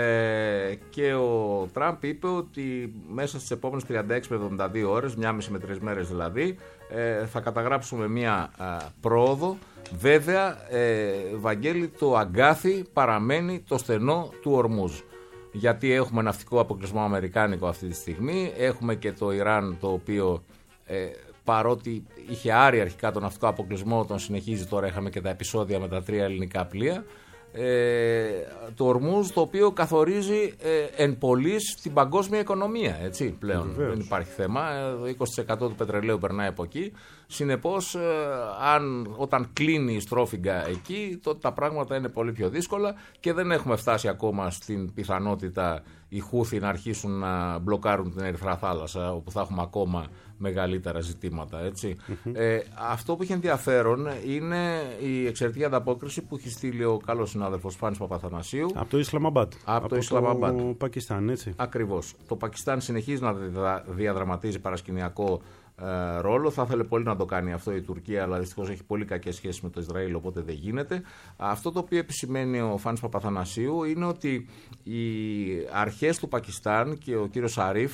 Ε, και ο Τραμπ είπε ότι μέσα στις επόμενες τριάντα έξι με εβδομήντα δύο ώρες, μία μισή με τρεις μέρες δηλαδή, ε, θα καταγράψουμε μία α, πρόοδο. Βέβαια, ε, Βαγγέλη, το αγκάθι παραμένει το στενό του Ορμούζ. Γιατί έχουμε ναυτικό αποκλεισμό αμερικάνικο αυτή τη στιγμή, έχουμε και το Ιράν το οποίο ε, παρότι είχε άρει αρχικά τον ναυτικό αποκλεισμό, τον συνεχίζει τώρα, είχαμε και τα επεισόδια με τα τρία ελληνικά πλοία. Ε, το Ορμούζ το οποίο καθορίζει ε, εν πολλοίς την παγκόσμια οικονομία, έτσι, πλέον. Βεβαίως. Δεν υπάρχει θέμα, το είκοσι τοις εκατό του πετρελαίου περνάει από εκεί. Συνεπώς ε, αν, όταν κλείνει η στρόφιγγα εκεί, τότε τα πράγματα είναι πολύ πιο δύσκολα και δεν έχουμε φτάσει ακόμα στην πιθανότητα οι Χούθοι να αρχίσουν να μπλοκάρουν την Ερυθρά Θάλασσα, όπου θα έχουμε ακόμα μεγαλύτερα ζητήματα, έτσι. Mm-hmm. Ε, αυτό που έχει ενδιαφέρον είναι η εξαιρετική ανταπόκριση που έχει στείλει ο καλός συνάδελφος Φάνης Παπαθανασίου. Από το Ισλαμαμπάντ. Από, από το, το Ισλαμαμπάντ. Πακιστάν, έτσι. Ακριβώς. Το Πακιστάν συνεχίζει να διαδραματίζει παρασκηνιακό ε, ρόλο. Θα ήθελε πολύ να το κάνει αυτό η Τουρκία, αλλά δυστυχώς έχει πολύ κακές σχέσεις με το Ισραήλ, οπότε δεν γίνεται. Αυτό το οποίο επισημαίνει ο Φάνης Παπαθανασίου είναι ότι οι αρχές του Πακιστάν και ο κύριος Σαρίφ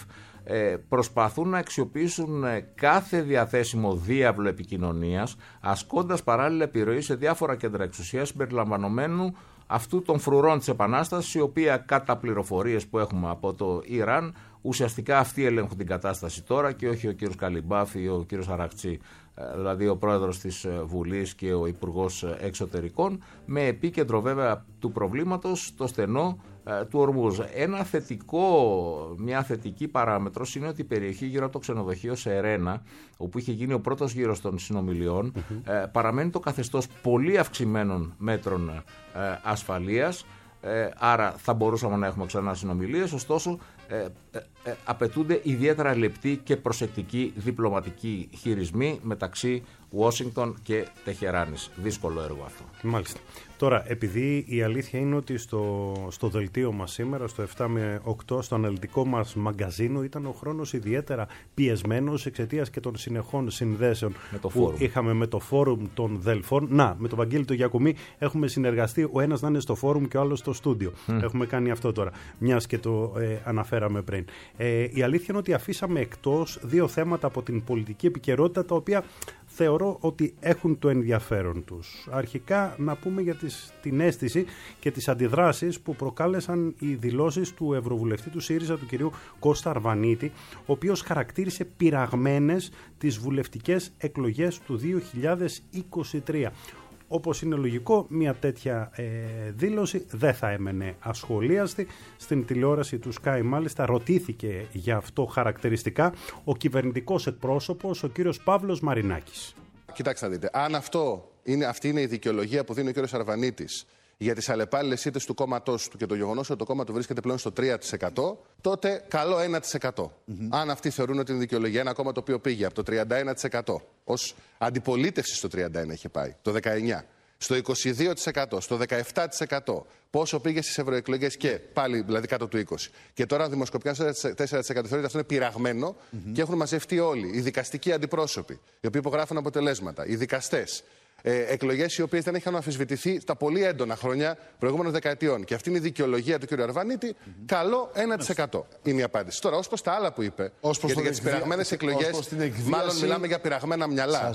ε, προσπαθούν να αξιοποιήσουν ε, κάθε διαθέσιμο διάβλο επικοινωνίας, ασκώντας παράλληλα επιρροή σε διάφορα κέντρα εξουσίας συμπεριλαμβανομένου αυτού των φρουρών της Επανάστασης, η οποία κατά πληροφορίες που έχουμε από το Ιράν, ουσιαστικά αυτοί ελέγχουν την κατάσταση τώρα και όχι ο κύριος Καλιμπάφ ή ο κύριος Αρακτσί, δηλαδή ο πρόεδρος της Βουλής και ο Υπουργός Εξωτερικών, με επίκεντρο βέβαια του προβλήματος το στενό του Ορμούζ. Ένα θετικό, μια θετική παράμετρος είναι ότι η περιοχή γύρω από το ξενοδοχείο Σερένα, όπου είχε γίνει ο πρώτος γύρος των συνομιλιών, mm-hmm. ε, παραμένει το καθεστώς πολύ αυξημένων μέτρων ε, ασφαλείας, ε, άρα θα μπορούσαμε να έχουμε ξανά συνομιλίες, ωστόσο ε, ε, ε, απαιτούνται ιδιαίτερα λεπτοί και προσεκτικοί διπλωματικοί χειρισμοί μεταξύ Ουάσιγκτον και Τεχεράνης. Δύσκολο έργο αυτό. Μάλιστα. Τώρα, επειδή η αλήθεια είναι ότι στο, στο δελτίο μας σήμερα, στο επτά με οκτώ, στο αναλυτικό μας μαγκαζίνο, ήταν ο χρόνος ιδιαίτερα πιεσμένος εξαιτίας και των συνεχών συνδέσεων που φόρουμ. είχαμε με το φόρουμ των Δελφών. Να, με τον Βαγγέλη τον Γιακουμί έχουμε συνεργαστεί, ο ένας να είναι στο φόρουμ και ο άλλος στο στούντιο. Mm. Έχουμε κάνει αυτό τώρα, μιας και το ε, αναφέραμε πριν. Ε, η αλήθεια είναι ότι αφήσαμε εκτός δύο θέματα από την πολιτική επικαιρότητα, τα οποία θεωρώ ότι έχουν το ενδιαφέρον τους. Αρχικά να πούμε για τις, την αίσθηση και τις αντιδράσεις που προκάλεσαν οι δηλώσεις του Ευρωβουλευτή του ΣΥΡΙΖΑ, του κυρίου Κώστα Αρβανίτη, ο οποίος χαρακτήρισε πειραγμένες τις βουλευτικές εκλογές του δύο χιλιάδες είκοσι τρία. Όπως είναι λογικό, μια τέτοια ε, δήλωση δεν θα έμενε ασχολίαστη. Στην τηλεόραση του Sky μάλιστα ρωτήθηκε για αυτό χαρακτηριστικά ο κυβερνητικός εκπρόσωπος, ο κύριος Παύλος Μαρινάκης. Κοιτάξτε να δείτε, αν αυτό είναι, αυτή είναι η δικαιολογία που δίνει ο κύριος Αρβανίτης για τις αλλεπάλληλες ήττες του κόμματός του και το γεγονός ότι το κόμμα του βρίσκεται πλέον στο τρία τοις εκατό, τότε καλό ένα τοις εκατό. Mm-hmm. Αν αυτοί θεωρούν ότι είναι δικαιολογία, ένα κόμμα το οποίο πήγε από το τριάντα ένα τοις εκατό ως αντιπολίτευση στο τριάντα ένα είχε πάει, το δεκαεννιά, στο είκοσι δύο τοις εκατό, στο δεκαεπτά τοις εκατό, πόσο πήγε στις ευρωεκλογές και πάλι δηλαδή κάτω του είκοσι τοις εκατό. Και τώρα δημοσκοπικά τέσσερα τοις εκατό θεωρείται αυτό είναι πειραγμένο mm-hmm. και έχουν μαζευτεί όλοι. Οι δικαστικοί αντιπρόσωποι, οι οποίοι υπογράφουν αποτελέσματα, οι δικαστές. Ε, εκλογές οι οποίες δεν είχαν αμφισβητηθεί τα πολύ έντονα χρόνια προηγούμενων δεκαετιών. Και αυτή είναι η δικαιολογία του κ. Αρβανίτη. Mm-hmm. Καλό ένα τοις εκατό είναι η απάντηση. Τώρα, ως προς τα άλλα που είπε, γιατί για τις πειραγμένες εκλογές, μάλλον μιλάμε για πειραγμένα μυαλά.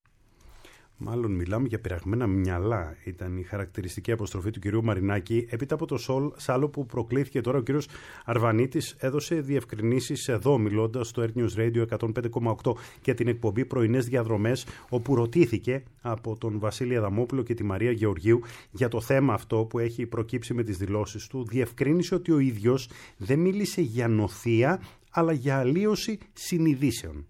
Μάλλον μιλάμε για πειραγμένα μυαλά, ήταν η χαρακτηριστική αποστροφή του κυρίου Μαρινάκη. Έπειτα από το σάλο που προκλήθηκε τώρα, ο κύριος Αρβανίτης έδωσε διευκρινήσεις εδώ, μιλώντας στο Air News Radio εκατόν πέντε κόμμα οκτώ και την εκπομπή Πρωινές Διαδρομές, όπου ρωτήθηκε από τον Βασίλη Αδαμόπουλο και τη Μαρία Γεωργίου για το θέμα αυτό που έχει προκύψει με τις δηλώσεις του. Διευκρίνησε ότι ο ίδιος δεν μίλησε για νοθεία, αλλά για αλλίωση συνειδήσεων.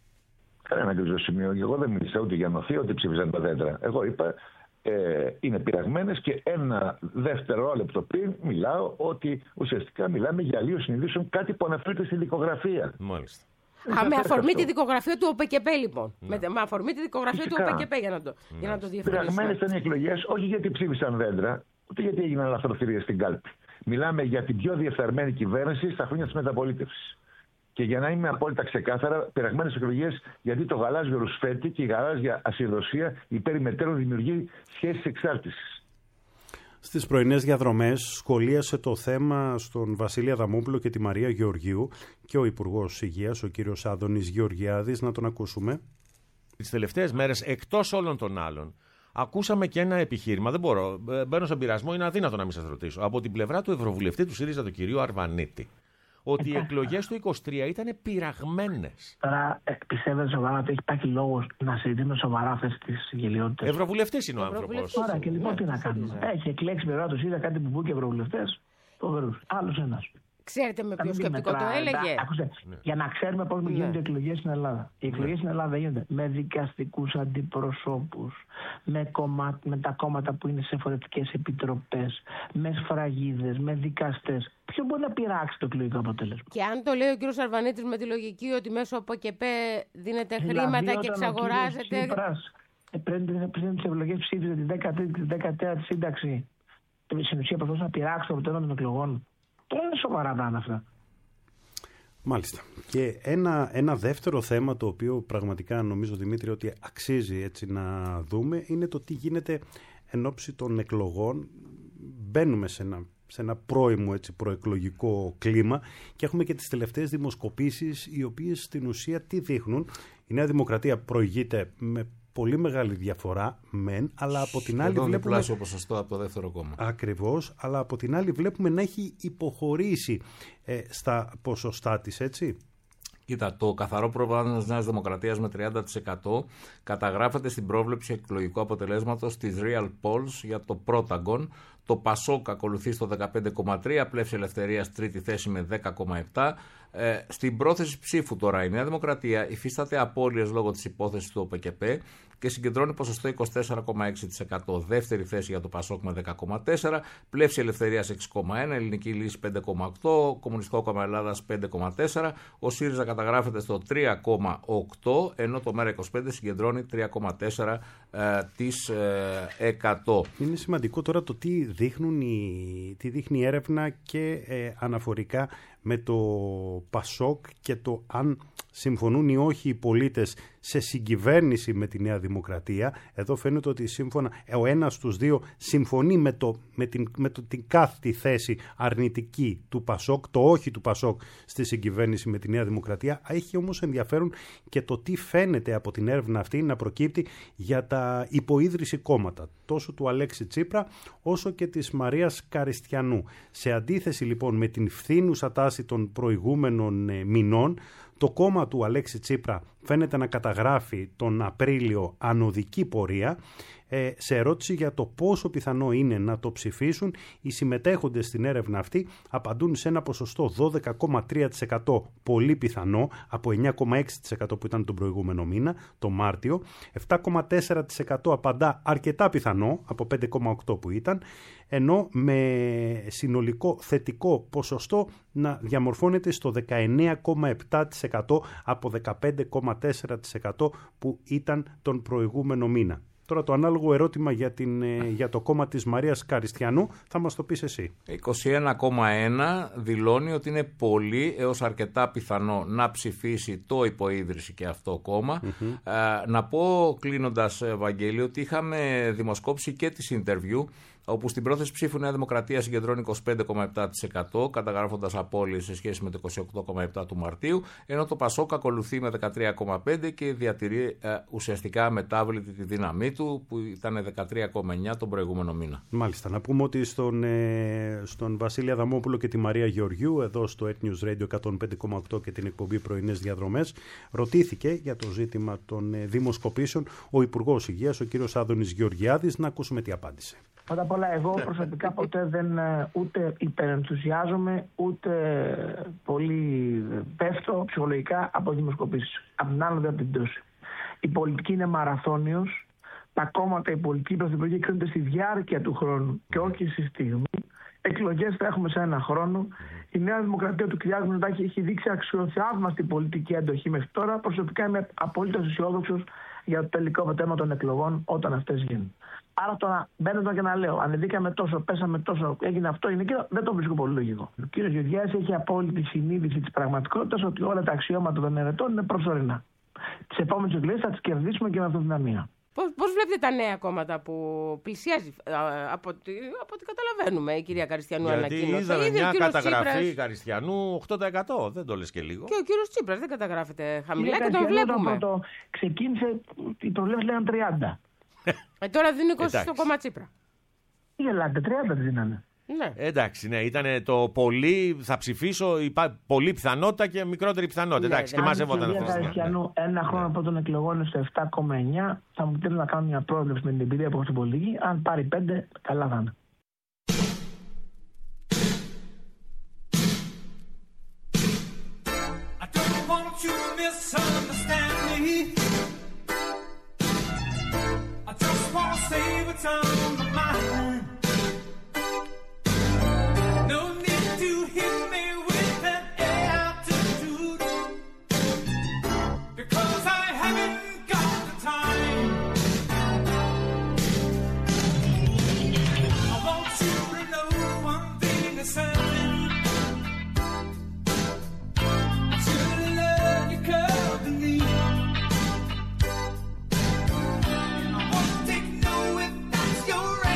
Κανένα κριτικό σημείο. Εγώ δεν μίλησα ούτε για νοθεία, ούτε ψήφισαν τα δέντρα. Εγώ είπα ε, είναι πειραγμένες και ένα δευτερόλεπτο πριν μιλάω ότι ουσιαστικά μιλάμε για αλλίωση συνειδήσεων, κάτι που αναφέρεται στη δικογραφία. Μάλιστα. Α, με αφορμή τη δικογραφία του ΟΠΕΚΕΠΕ, λοιπόν. Ναι. Με, με αφορμή τη δικογραφία Φυσικά. του ΟΠΕΚΕΠΕ, για να το, ναι. για να το διευκρινίσουμε. Πειραγμένες ήταν οι εκλογές, όχι γιατί ψήφισαν δέντρα, ούτε γιατί έγιναν λαθροθυρίες στην κάλπη. Μιλάμε για την πιο διεφθαρμένη κυβέρνηση στα χρόνια της μεταπολίτευσης. Και για να είμαι απόλυτα ξεκάθαρα, πειραγμένες εκλογές, γιατί το γαλάζιο ρουσφέτη και η γαλάζια ασυδοσία υπέρ ημετέρων δημιουργεί σχέσεις εξάρτησης. Στις πρωινές διαδρομές σχολίασε το θέμα στον Βασίλη Αδαμόπουλο και τη Μαρία Γεωργίου και ο Υπουργός Υγείας, ο κύριος Άδωνης Γεωργιάδης. Να τον ακούσουμε. Τις τελευταίες μέρες, εκτός όλων των άλλων, ακούσαμε και ένα επιχείρημα. Δεν μπορώ, μπαίνω στον πειρασμό, είναι αδύνατο να μην σας ρωτήσω. Από την πλευρά του Ευρωβουλευτή του ΣΥΡΙΖΑ, του κυρίου Αρβανίτη, ότι οι εκλογές του είκοσι τρία ήταν πειραγμένες. Τώρα πιστεύετε σοβαρά ότι έχει υπάρχει λόγος να συζητήσουμε σοβαρά αυτές τις γελιότητες? Ευρωβουλευτής είναι ο άνθρωπος. Τώρα και λοιπόν τι να κάνουμε. Έχει εκλέξει πλευρά του ΣΥΡΙΖΑ κάτι που βγήκε ευρωβουλευτές. Φοβερούς. Άλλος ένας. Ξέρετε με ποιο σκεπτικό το έλεγε. Άκουστε, ναι. Για να ξέρουμε πώς ναι. γίνονται οι εκλογές στην Ελλάδα. Οι εκλογές ναι. στην Ελλάδα γίνονται με δικαστικούς αντιπροσώπους, με, κομμά... με τα κόμματα που είναι σε φορευτικές επιτροπές, με σφραγίδες, με δικαστές. Ποιο μπορεί να πειράξει το εκλογικό αποτέλεσμα? Και αν το λέει ο κ. Αρβανίτης με τη λογική ότι μέσω από ΚΕΠΕ δίνεται χρήματα δηλαδή, και εξαγοράζεται. Ε, πριν πριν τις εκλογές ψήφιζε τη δέκατη τέταρτη σύνταξη. Στην ουσία προσπαθούσε να πειράξει το αποτέλεσμα των εκλογών. Τώρα είναι σοβαρά πράγματα αυτά. Μάλιστα. Και ένα, ένα δεύτερο θέμα το οποίο πραγματικά νομίζω, Δημήτρη, ότι αξίζει έτσι να δούμε είναι το τι γίνεται εν ώψη των εκλογών. Μπαίνουμε σε ένα σε ένα πρώιμο έτσι, προεκλογικό κλίμα και έχουμε και τις τελευταίες δημοσκοπήσεις οι οποίες στην ουσία τι δείχνουν. Η Νέα Δημοκρατία προηγείται με πολύ μεγάλη διαφορά μεν, αλλά από την άλλη βλέπουμε... διπλάσιο ποσοστό από το δεύτερο κόμμα. Ακριβώς, αλλά από την άλλη βλέπουμε να έχει υποχωρήσει ε, στα ποσοστά της, έτσι. Κοίτα, το καθαρό προβάδισμα της Νέας Δημοκρατίας με τριάντα τοις εκατό καταγράφεται στην πρόβλεψη εκλογικού αποτελέσματος της Real Polls για το Protagon. Το Πασόκ ακολουθεί στο δεκαπέντε κόμμα τρία, Πλεύση Ελευθερίας τρίτη θέση με δέκα κόμμα επτά. Ε, στην πρόθεση ψήφου τώρα η Νέα Δημοκρατία υφίσταται απώλειες λόγω της υπόθεσης του ΟΠΕΚΕΠΕ και συγκεντρώνει ποσοστό είκοσι τέσσερα κόμμα έξι τοις εκατό. Δεύτερη θέση για το Πασόκ με δέκα κόμμα τέσσερα, Πλεύση Ελευθερίας έξι κόμμα ένα, Ελληνική Λύση πέντε κόμμα οκτώ, Κομμουνιστικό Κόμμα Ελλάδας πέντε κόμμα τέσσερα, ο ΣΥΡΙΖΑ καταγράφεται στο τρία κόμμα οκτώ, ενώ το ΜΕΡΑ είκοσι πέντε συγκεντρώνει τρία κόμμα τέσσερα τοις εκατό. Είναι σημαντικό τώρα το τι, δείχνουν οι, τι δείχνει η έρευνα και ε, αναφορικά με το Πασόκ και το αν συμφωνούν ή όχι οι πολίτες σε συγκυβέρνηση με τη Νέα Δημοκρατία. Εδώ φαίνεται ότι σύμφωνα ο ένας στους δύο συμφωνεί με, το, με, την, με το, την κάθετη θέση αρνητική του Πασόκ, το όχι του Πασόκ στη συγκυβέρνηση με τη Νέα Δημοκρατία. Έχει όμως ενδιαφέρον και το τι φαίνεται από την έρευνα αυτή να προκύπτει για τα υποίδρυση κόμματα, τόσο του Αλέξη Τσίπρα όσο και της Μαρίας Καριστιανού. Σε αντίθεση λοιπόν με την φθήνουσα τάση των προηγούμενων ε, μηνών, το κόμμα του Αλέξη Τσίπρα φαίνεται να καταγράφει τον Απρίλιο ανωδική πορεία. Ε, σε ερώτηση για το πόσο πιθανό είναι να το ψηφίσουν, οι συμμετέχοντες στην έρευνα αυτή απαντούν σε ένα ποσοστό δώδεκα κόμμα τρία τοις εκατό πολύ πιθανό, από εννιά κόμμα έξι τοις εκατό που ήταν τον προηγούμενο μήνα, το Μάρτιο, επτά κόμμα τέσσερα τοις εκατό απαντά αρκετά πιθανό, από πέντε κόμμα οκτώ που ήταν, ενώ με συνολικό θετικό ποσοστό να διαμορφώνεται στο δεκαεννιά κόμμα επτά τοις εκατό από δεκαπέντε κόμμα τέσσερα τοις εκατό που ήταν τον προηγούμενο μήνα. Τώρα το ανάλογο ερώτημα για, την, για το κόμμα της Μαρίας Καριστιανού θα μας το πεις εσύ. είκοσι ένα κόμμα ένα δηλώνει ότι είναι πολύ έως αρκετά πιθανό να ψηφίσει το υποίδρυση και αυτό κόμμα. Mm-hmm. Ε, να πω κλείνοντας, Βαγγέλη, ότι είχαμε δημοσκόπηση και της interview, όπου στην πρόθεση ψήφου Νέα Δημοκρατία συγκεντρώνει είκοσι πέντε κόμμα επτά τοις εκατό, καταγράφοντας απώλειες σε σχέση με το είκοσι οκτώ κόμμα επτά τοις εκατό του Μαρτίου, ενώ το Πασόκ ακολουθεί με δεκατρία κόμμα πέντε τοις εκατό και διατηρεί ε, ουσιαστικά μετάβλητη τη δύναμή του, που ήταν δεκατρία κόμμα εννιά τοις εκατό τον προηγούμενο μήνα. Μάλιστα. Να πούμε ότι στον, ε, στον Βασίλη Αδαμόπουλο και τη Μαρία Γεωργιού, εδώ στο Earth News Radio εκατόν πέντε κόμμα οκτώ και την εκπομπή Πρωινές Διαδρομές, ρωτήθηκε για το ζήτημα των ε, δημοσκοπήσεων ο Υπουργός Υγείας, ο κύριος Άδωνης Γεωργιάδης. Να ακούσουμε τι απάντησε. Πρώτα απ' όλα, εγώ προσωπικά ποτέ δεν ούτε υπερενθουσιάζομαι, ούτε πολύ πέφτω ψυχολογικά από δημοσκοπήσεις. Από την άλλη, δεν από την πτώση. Η πολιτική είναι μαραθώνιος. Τα κόμματα, η πολιτική, η πρωθυπουργοί κρίνονται στη διάρκεια του χρόνου και όχι στη στιγμή. Εκλογές θα έχουμε σε ένα χρόνο. Η Νέα Δημοκρατία του Κυριάκου Μητσοτάκη έχει δείξει αξιοθαύμαστη πολιτική αντοχή μέχρι τώρα. Προσωπικά είμαι απολύτως αισιόδοξος για το τελικό αποτέλεσμα των εκλογών όταν αυτές γίνουν. Άρα τώρα μπαίνω και να λέω: ανεβήκαμε τόσο, πέσαμε τόσο, έγινε αυτό, είναι και δεν το βρίσκω πολύ λογικό. Ο κ. Γεωργιάδης έχει απόλυτη συνείδηση της πραγματικότητας ότι όλα τα αξιώματα των ερετών είναι προσωρινά. Τις επόμενες εκλογές θα τις κερδίσουμε και με αυτοδυναμία. Πώς, πώς βλέπετε τα νέα κόμματα που πλησιάζει, από ό,τι από καταλαβαίνουμε, η κυρία Καριστιανού ανακοίνωσε. Γιατί είδαμε μια καταγραφή Τσίπρας... Καριστιανού οκτώ τοις εκατό, δεν το λες και λίγο. Και ο κύριος Τσίπρας δεν καταγράφεται χαμηλά και τον βλέπουμε. Το ξεκίνησε, οι προβλέψεις λέγανε τριάντα. Ε, τώρα δίνουν είκοσι στο κόμμα Τσίπρα. Τι γελάτε, τριάντα δίνανε. Ναι. Εντάξει, ναι, ήταν το πολύ, θα ψηφίσω, υπά, πολύ πιθανότητα και μικρότερη πιθανότητα. Ναι, εντάξει, και μαζεύονταν αυτό. Αν Καριστιανού ένα χρόνο από τον εκλογών είναι στο επτά κόμμα εννιά, θα μου θέλει να κάνω μια πρόβλεψη με την εμπειρία που έχω στην πολιτική. Αν πάρει πέντε, καλά θα είναι. Your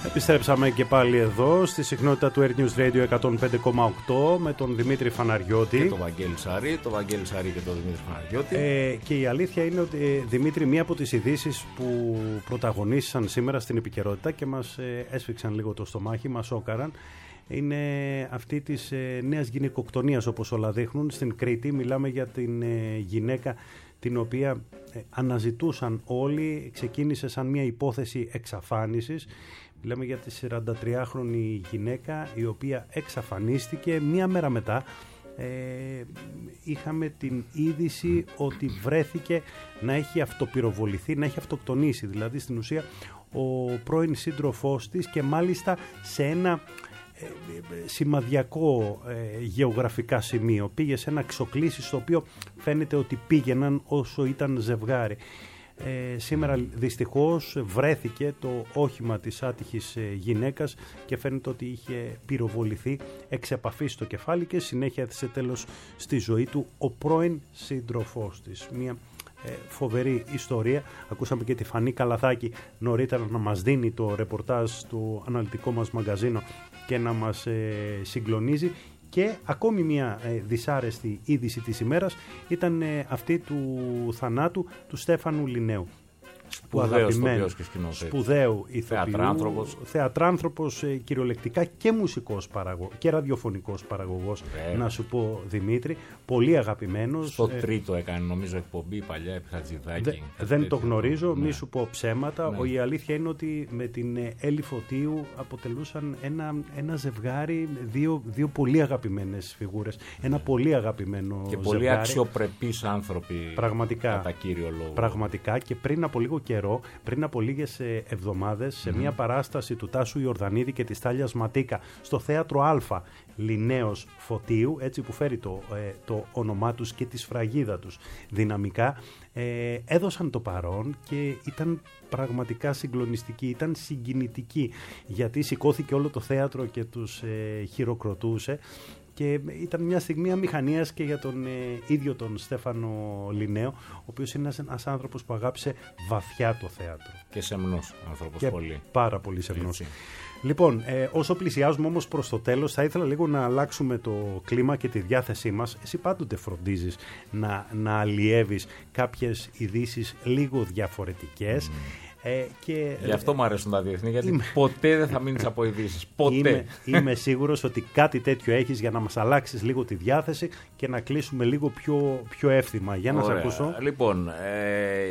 Επιστρέψαμε και πάλι εδώ στη συχνότητα του Air News Radio εκατόν πέντε κόμμα οκτώ με τον Δημήτρη Φαναριώτη. Και τον Βαγγέλη Σαρή, τον Βαγγέλη Σαρή και τον Δημήτρη Φαναριώτη. Ε, και η αλήθεια είναι ότι, ε, Δημήτρη, μία από τις ειδήσεις που πρωταγωνίστησαν σήμερα στην επικαιρότητα και μας ε, έσφιξαν λίγο το στομάχι, μας σόκαραν, είναι αυτή της ε, νέας γυναικοκτονίας, όπως όλα δείχνουν. Στην Κρήτη μιλάμε για την ε, γυναίκα την οποία ε, αναζητούσαν όλοι, ξεκίνησε σαν μια υπόθεση εξαφάνισης. Μιλάμε για τη σαραντατριάχρονη γυναίκα η οποία εξαφανίστηκε. Μία μέρα μετά ε, είχαμε την είδηση ότι βρέθηκε να έχει αυτοπυροβοληθεί, να έχει αυτοκτονήσει. Δηλαδή στην ουσία ο πρώην σύντροφός της, και μάλιστα σε ένα ε, σημαδιακό ε, γεωγραφικά σημείο. Πήγε σε ένα ξοκλήσι στο οποίο φαίνεται ότι πήγαιναν όσο ήταν ζευγάρι. Ε, σήμερα δυστυχώς βρέθηκε το όχημα της άτυχης ε, γυναίκας και φαίνεται ότι είχε πυροβοληθεί εξ επαφής στο κεφάλι και συνέχεια έθεσε τέλος στη ζωή του ο πρώην σύντροφός της. Μια ε, φοβερή ιστορία. Ακούσαμε και τη Φανή Καλαθάκη νωρίτερα να μας δίνει το ρεπορτάζ του αναλυτικό μας μαγκαζίνο και να μας ε, συγκλονίζει. Και ακόμη μια ε, δυσάρεστη είδηση της ημέρας ήταν ε, αυτή του θανάτου του Στέφανου Λινέου. Σπουδαίος ηθοποιός και σκηνοθέτης. Σπουδαίου ηθοποιού, θεατράνθρωπος, θεατράνθρωπος ε, κυριολεκτικά και μουσικός παραγωγός και ραδιοφωνικός παραγωγός, ε. να σου πω, Δημήτρη, πολύ αγαπημένος. Στο ε, τρίτο έκανε νομίζω εκπομπή παλιά επί Χατζηδάκη. Δε, δεν το γνωρίζω, ναι. μη σου πω ψέματα. Ναι. Ο, η αλήθεια είναι ότι με την ε, Έλλη Φωτίου αποτελούσαν ένα, ένα ζευγάρι, δύο, δύο πολύ αγαπημένες φιγούρες. Ένα ναι. πολύ αγαπημένο και πολύ ζευγάρι. Αξιοπρεπείς άνθρωποι, πραγματικά, κατά κύριο λόγο. Πραγματικά, και πριν από λίγο καιρό, πριν από λίγες εβδομάδες, σε mm. μια παράσταση του Τάσου Ιορδανίδη και της Τάλιας Ματίκα στο Θέατρο Α, Λινέος Φωτίου, έτσι που φέρει το, ε, το όνομά τους και τη σφραγίδα τους δυναμικά, ε, έδωσαν το παρόν και ήταν πραγματικά συγκλονιστική, ήταν συγκινητική, γιατί σηκώθηκε όλο το θέατρο και τους ε, χειροκροτούσε. Και ήταν μια στιγμή αμηχανίας και για τον ε, ίδιο τον Στέφανο Λινέο, ο οποίος είναι ένας άνθρωπος που αγάπησε βαθιά το θέατρο. Και σεμνός άνθρωπος και πολύ. Πάρα πολύ σεμνός. Έτσι. Λοιπόν, ε, όσο πλησιάζουμε όμως προς το τέλος, θα ήθελα λίγο να αλλάξουμε το κλίμα και τη διάθεσή μας. Εσύ πάντοτε φροντίζεις να, να αλλιεύεις κάποιες ειδήσεις λίγο διαφορετικές. Mm. Ε, και, Γι' αυτό μου αρέσουν τα διεθνή, γιατί είμαι, ποτέ δεν θα μείνεις από ειδήσεις. Ποτέ. Είμαι, είμαι σίγουρος ότι κάτι τέτοιο έχεις για να μας αλλάξεις λίγο τη διάθεση και να κλείσουμε λίγο πιο, πιο εύθυμα. Για να σε ακούσω. Λοιπόν, ε,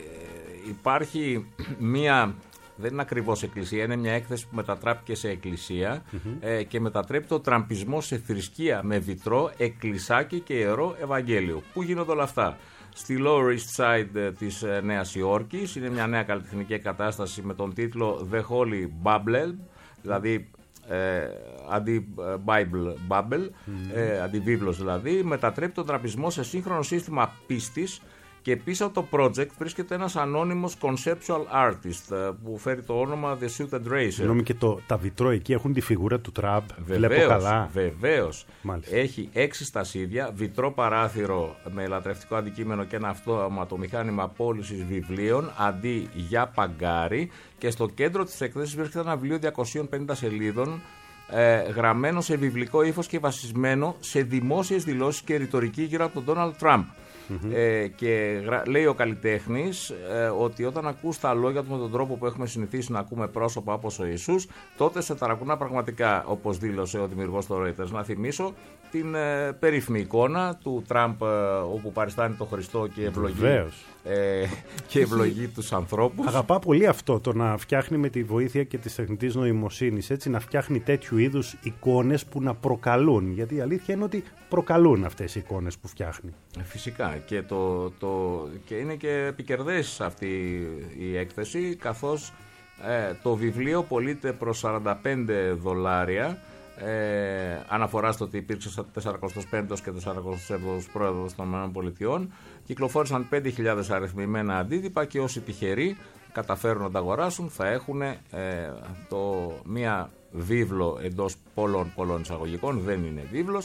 υπάρχει μία... Δεν είναι ακριβώς εκκλησία, είναι μια έκθεση που μετατράπηκε σε εκκλησία mm-hmm. ε, και μετατρέπει το τραμπισμό σε θρησκεία με βιτρό, εκκλησάκι και ιερό Ευαγγέλιο. Πού γίνονται όλα αυτά? Στη Lower East Side της Νέας Υόρκης. Είναι μια νέα καλλιτεχνική εγκατάσταση με τον τίτλο The Holy Bible, δηλαδή ε, αντί Bible Bubble, mm-hmm. ε, αντί βίβλος δηλαδή. Μετατρέπει τον τραμπισμό σε σύγχρονο σύστημα πίστης. Και πίσω από το project βρίσκεται ένας ανώνυμος conceptual artist που φέρει το όνομα The Suited Racer. Συγγνώμη, και το, τα βιτρό εκεί έχουν τη φιγούρα του Τραμπ. Βεβαίως, βλέπω καλά. Βεβαίως. Μάλιστα. Έχει έξι στασίδια, βιτρό παράθυρο με λατρευτικό αντικείμενο και ένα αυτόματο μηχάνημα πώλησης βιβλίων αντί για παγκάρι. Και στο κέντρο της εκθέσης βρίσκεται ένα βιβλίο διακοσίων πενήντα σελίδων, Ε, γραμμένο σε βιβλικό ύφος και βασισμένο σε δημόσιες δηλώσεις και ρητορική γύρω από τον Ντόναλντ Τραμπ. Mm-hmm. Ε, και γρα... λέει ο καλλιτέχνης ε, ότι όταν ακούς τα λόγια του με τον τρόπο που έχουμε συνηθίσει να ακούμε πρόσωπα όπως ο Ιησούς, τότε σε ταρακουνά πραγματικά, όπως δήλωσε ο δημιουργός του Reuters. Να θυμίσω την ε, περίφημη εικόνα του Τραμπ ε, όπου παριστάνει τον Χριστό και ευλογεί, ε, και ευλογεί τους ανθρώπους. Αγαπά πολύ αυτό, το να φτιάχνει με τη βοήθεια και της τεχνητής νοημοσύνης, έτσι, να φτιάχνει τέτοιου είδους εικόνες που να προκαλούν, γιατί η αλήθεια είναι ότι προκαλούν αυτές οι εικόνες που φτιάχνει. Φυσικά και, το, το, και είναι και επικερδές αυτή η έκθεση, καθώς ε, το βιβλίο πωλείται προς σαράντα πέντε δολάρια, ε, αναφορά στο ότι υπήρξε σαράντα πέντε και σαράντα επτά πρόεδρος των ΗΠΑ. Κυκλοφόρησαν πέντε χιλιάδες αριθμημένα αντίτυπα και όσοι τυχεροί καταφέρουν να τα αγοράσουν θα έχουν ε, το, μία βίβλο εντός πολλών πολλών εισαγωγικών, δεν είναι βίβλος,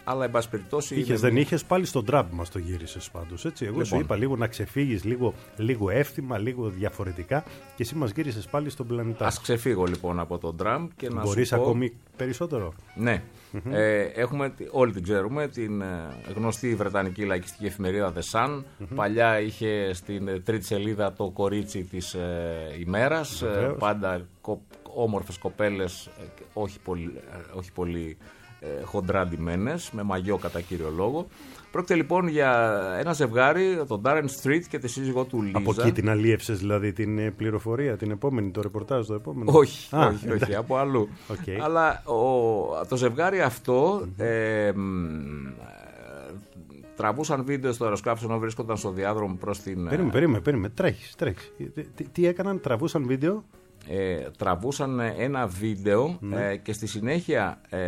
αλλά εν πάση περιπτώσει. Είχες, είναι... δεν είχες, πάλι στον Τραμπ μας το γύρισες πάντως. Έτσι. Εγώ Λοιπόν. σου είπα λίγο να ξεφύγεις, λίγο, λίγο εύθυμα, λίγο διαφορετικά και εσύ μας γύρισες πάλι στον πλανητά. Ας ξεφύγω λοιπόν από τον Τραμπ και να Μπορείς σου πω... ακόμη περισσότερο. Ναι. Mm-hmm. Ε, έχουμε, όλοι την ξέρουμε, την ε, γνωστή βρετανική λαϊκιστική εφημερίδα The Sun. Mm-hmm. Παλιά είχε στην ε, τρίτη σελίδα το κορίτσι της ε, ημέρας. Ε, πάντα κο, όμορφες κοπέλες, ε, όχι πολύ, ε, όχι πολύ ε, χοντρά ντυμένες, με μαγιό κατά κύριο λόγο. Πρόκειται λοιπόν για ένα ζευγάρι, τον Darren Street και τη σύζυγό του Λίζα. Από εκεί την αλίευσες δηλαδή την πληροφορία, την επόμενη, το ρεπορτάζ το επόμενο. Όχι, Α, όχι, όχι, από αλλού. Okay. Αλλά ο, το ζευγάρι αυτό mm-hmm. ε, τραβούσαν βίντεο στο αεροσκάφος ενώ βρίσκονταν στο διάδρομο προς την... Περίμενε, περίμενε, περίμενε, τρέχεις, τρέχεις. Τι, τι έκαναν, τραβούσαν βίντεο? Ε, τραβούσαν ένα βίντεο mm-hmm. ε, και στη συνέχεια... Ε,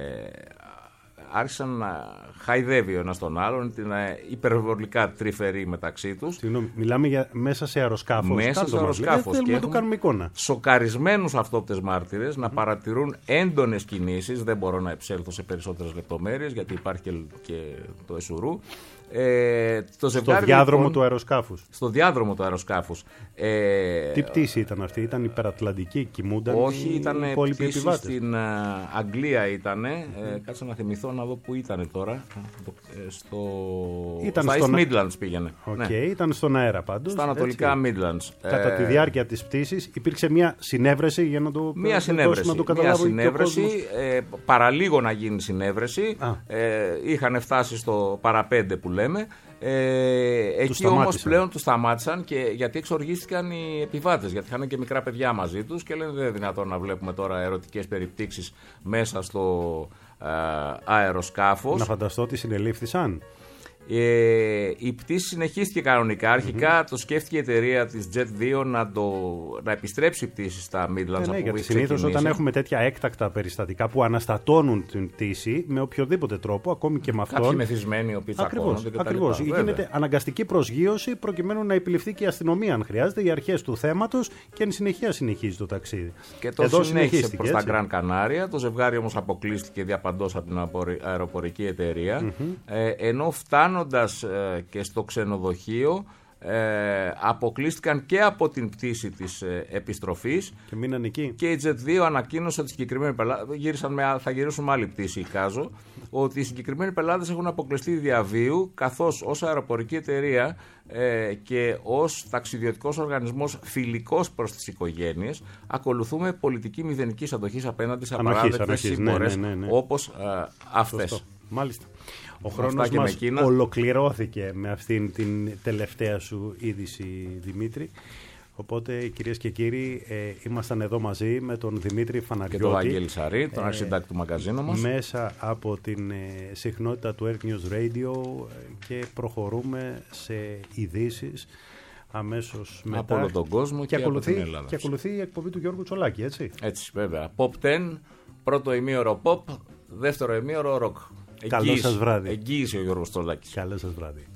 άρχισαν να χαϊδεύει ο ένας τον άλλον, την υπερβολικά τρυφερή μεταξύ τους. Συγγνώμη, μιλάμε για μέσα σε αεροσκάφος. Μέσα σε αεροσκάφος. Και να το κάνουμε εικόνα. Σοκαρισμένους αυτόπτες μάρτυρες mm-hmm. να παρατηρούν έντονες κινήσεις. Δεν μπορώ να επισέλθω σε περισσότερες λεπτομέρειες γιατί υπάρχει και, και το εσουρού. Ε, το στο διάδρομο λοιπόν, του αεροσκάφους. Στο διάδρομο του αεροσκάφους. Ε, Τι πτήση ήταν αυτή, ήταν υπερατλαντική, κοιμούνταν? Όχι, ήταν πτήση επιβάτες. Στην uh, Αγγλία ήταν. Mm-hmm. Ε, κάτσε να θυμηθώ να δω που ήταν τώρα. Ε, στο ήταν στα στον... East Midlands πήγαινε. Okay, ναι. Ήταν στον αέρα πάντως. Στα ανατολικά έτσι. Midlands. Κατά ε... τη διάρκεια της πτήσης υπήρξε μια συνέβρεση για να το, μια συνέβρεση, να το καταλάβω. Μια συνέβρεση, ε, παραλίγο να γίνει συνέβρεση. Ε, είχαν φτάσει στο παραπέντε που λέμε. Ε, εκεί όμως πλέον τους σταμάτησαν και γιατί εξοργίστηκαν οι επιβάτες, γιατί είχαν και μικρά παιδιά μαζί τους και λένε δεν είναι δυνατόν να βλέπουμε τώρα ερωτικές περιπτύξεις μέσα στο ε, αεροσκάφος. Να φανταστώ ότι συνελήφθησαν. Ε, η πτήση συνεχίστηκε κανονικά. Αρχικά mm-hmm. το σκέφτηκε η εταιρεία της Jet δύο να, το, να επιστρέψει η πτήση στα Midlands. Ναι, ναι, γιατί συνήθως όταν έχουμε τέτοια έκτακτα περιστατικά που αναστατώνουν την πτήση με οποιοδήποτε τρόπο, ακόμη και με αυτόν. Κάποιοι μεθυσμένοι, οι οποίοι τσακώνονται κτλ. Ακριβώς. Γίνεται αναγκαστική προσγείωση προκειμένου να επιληφθεί και η αστυνομία, αν χρειάζεται, οι αρχές του θέματος και εν συνεχεία συνεχίζει το ταξίδι. Και το Εδώ συνέχισε προς τα Γκραν Κανάρια. Το ζευγάρι όμως αποκλείστηκε διαπαντός από την αεροπορική εταιρεία. Mm-hmm. Ε, ενώ φτάνουν ε, και στο ξενοδοχείο ε, αποκλείστηκαν και από την πτήση της ε, επιστροφής και μείναν εκεί. Και η Jet δύο ανακοίνωσε ότι οι συγκεκριμένοι πελάτες γύρισαν με, θα γυρίσουν με άλλη πτήση, εικάζω, ότι οι συγκεκριμένοι πελάτες έχουν αποκλειστεί διαβίου, καθώς ως αεροπορική εταιρεία ε, και ως ταξιδιωτικός οργανισμός φιλικός προς τις οικογένειες ακολουθούμε πολιτική μηδενικής αντοχής απέναντι σε απαράδεκτες συμπορές ναι, ναι, ναι, ναι. όπως ε, αυτές. Σωστό. Μάλιστα. Ο χρόνος μας ολοκληρώθηκε με αυτήν την τελευταία σου είδηση, Δημήτρη. Οπότε, κυρίες και κύριοι, ε, ήμασταν εδώ μαζί με τον Δημήτρη Φαναριώτη. Και τον Βαγγέλη Σαρή, τον αρχισυντάκτη του μαγκαζίνου μας. Μέσα από την ε, συχνότητα του Earth News Radio και προχωρούμε σε ειδήσεις αμέσως μετά. Από όλο τον κόσμο και, και ακολουθεί, από την Ελλάδα. Και ακολουθεί η εκπομπή του Γιώργου Τσολάκη, έτσι. Έτσι, βέβαια. Pop δέκα, πρώτο ημίωρο pop, δεύτερο ημίωρο rock. Καλό σας βράδυ. Εγγύησε ο Γιώργος Τσολάκης. Καλό σας βράδυ.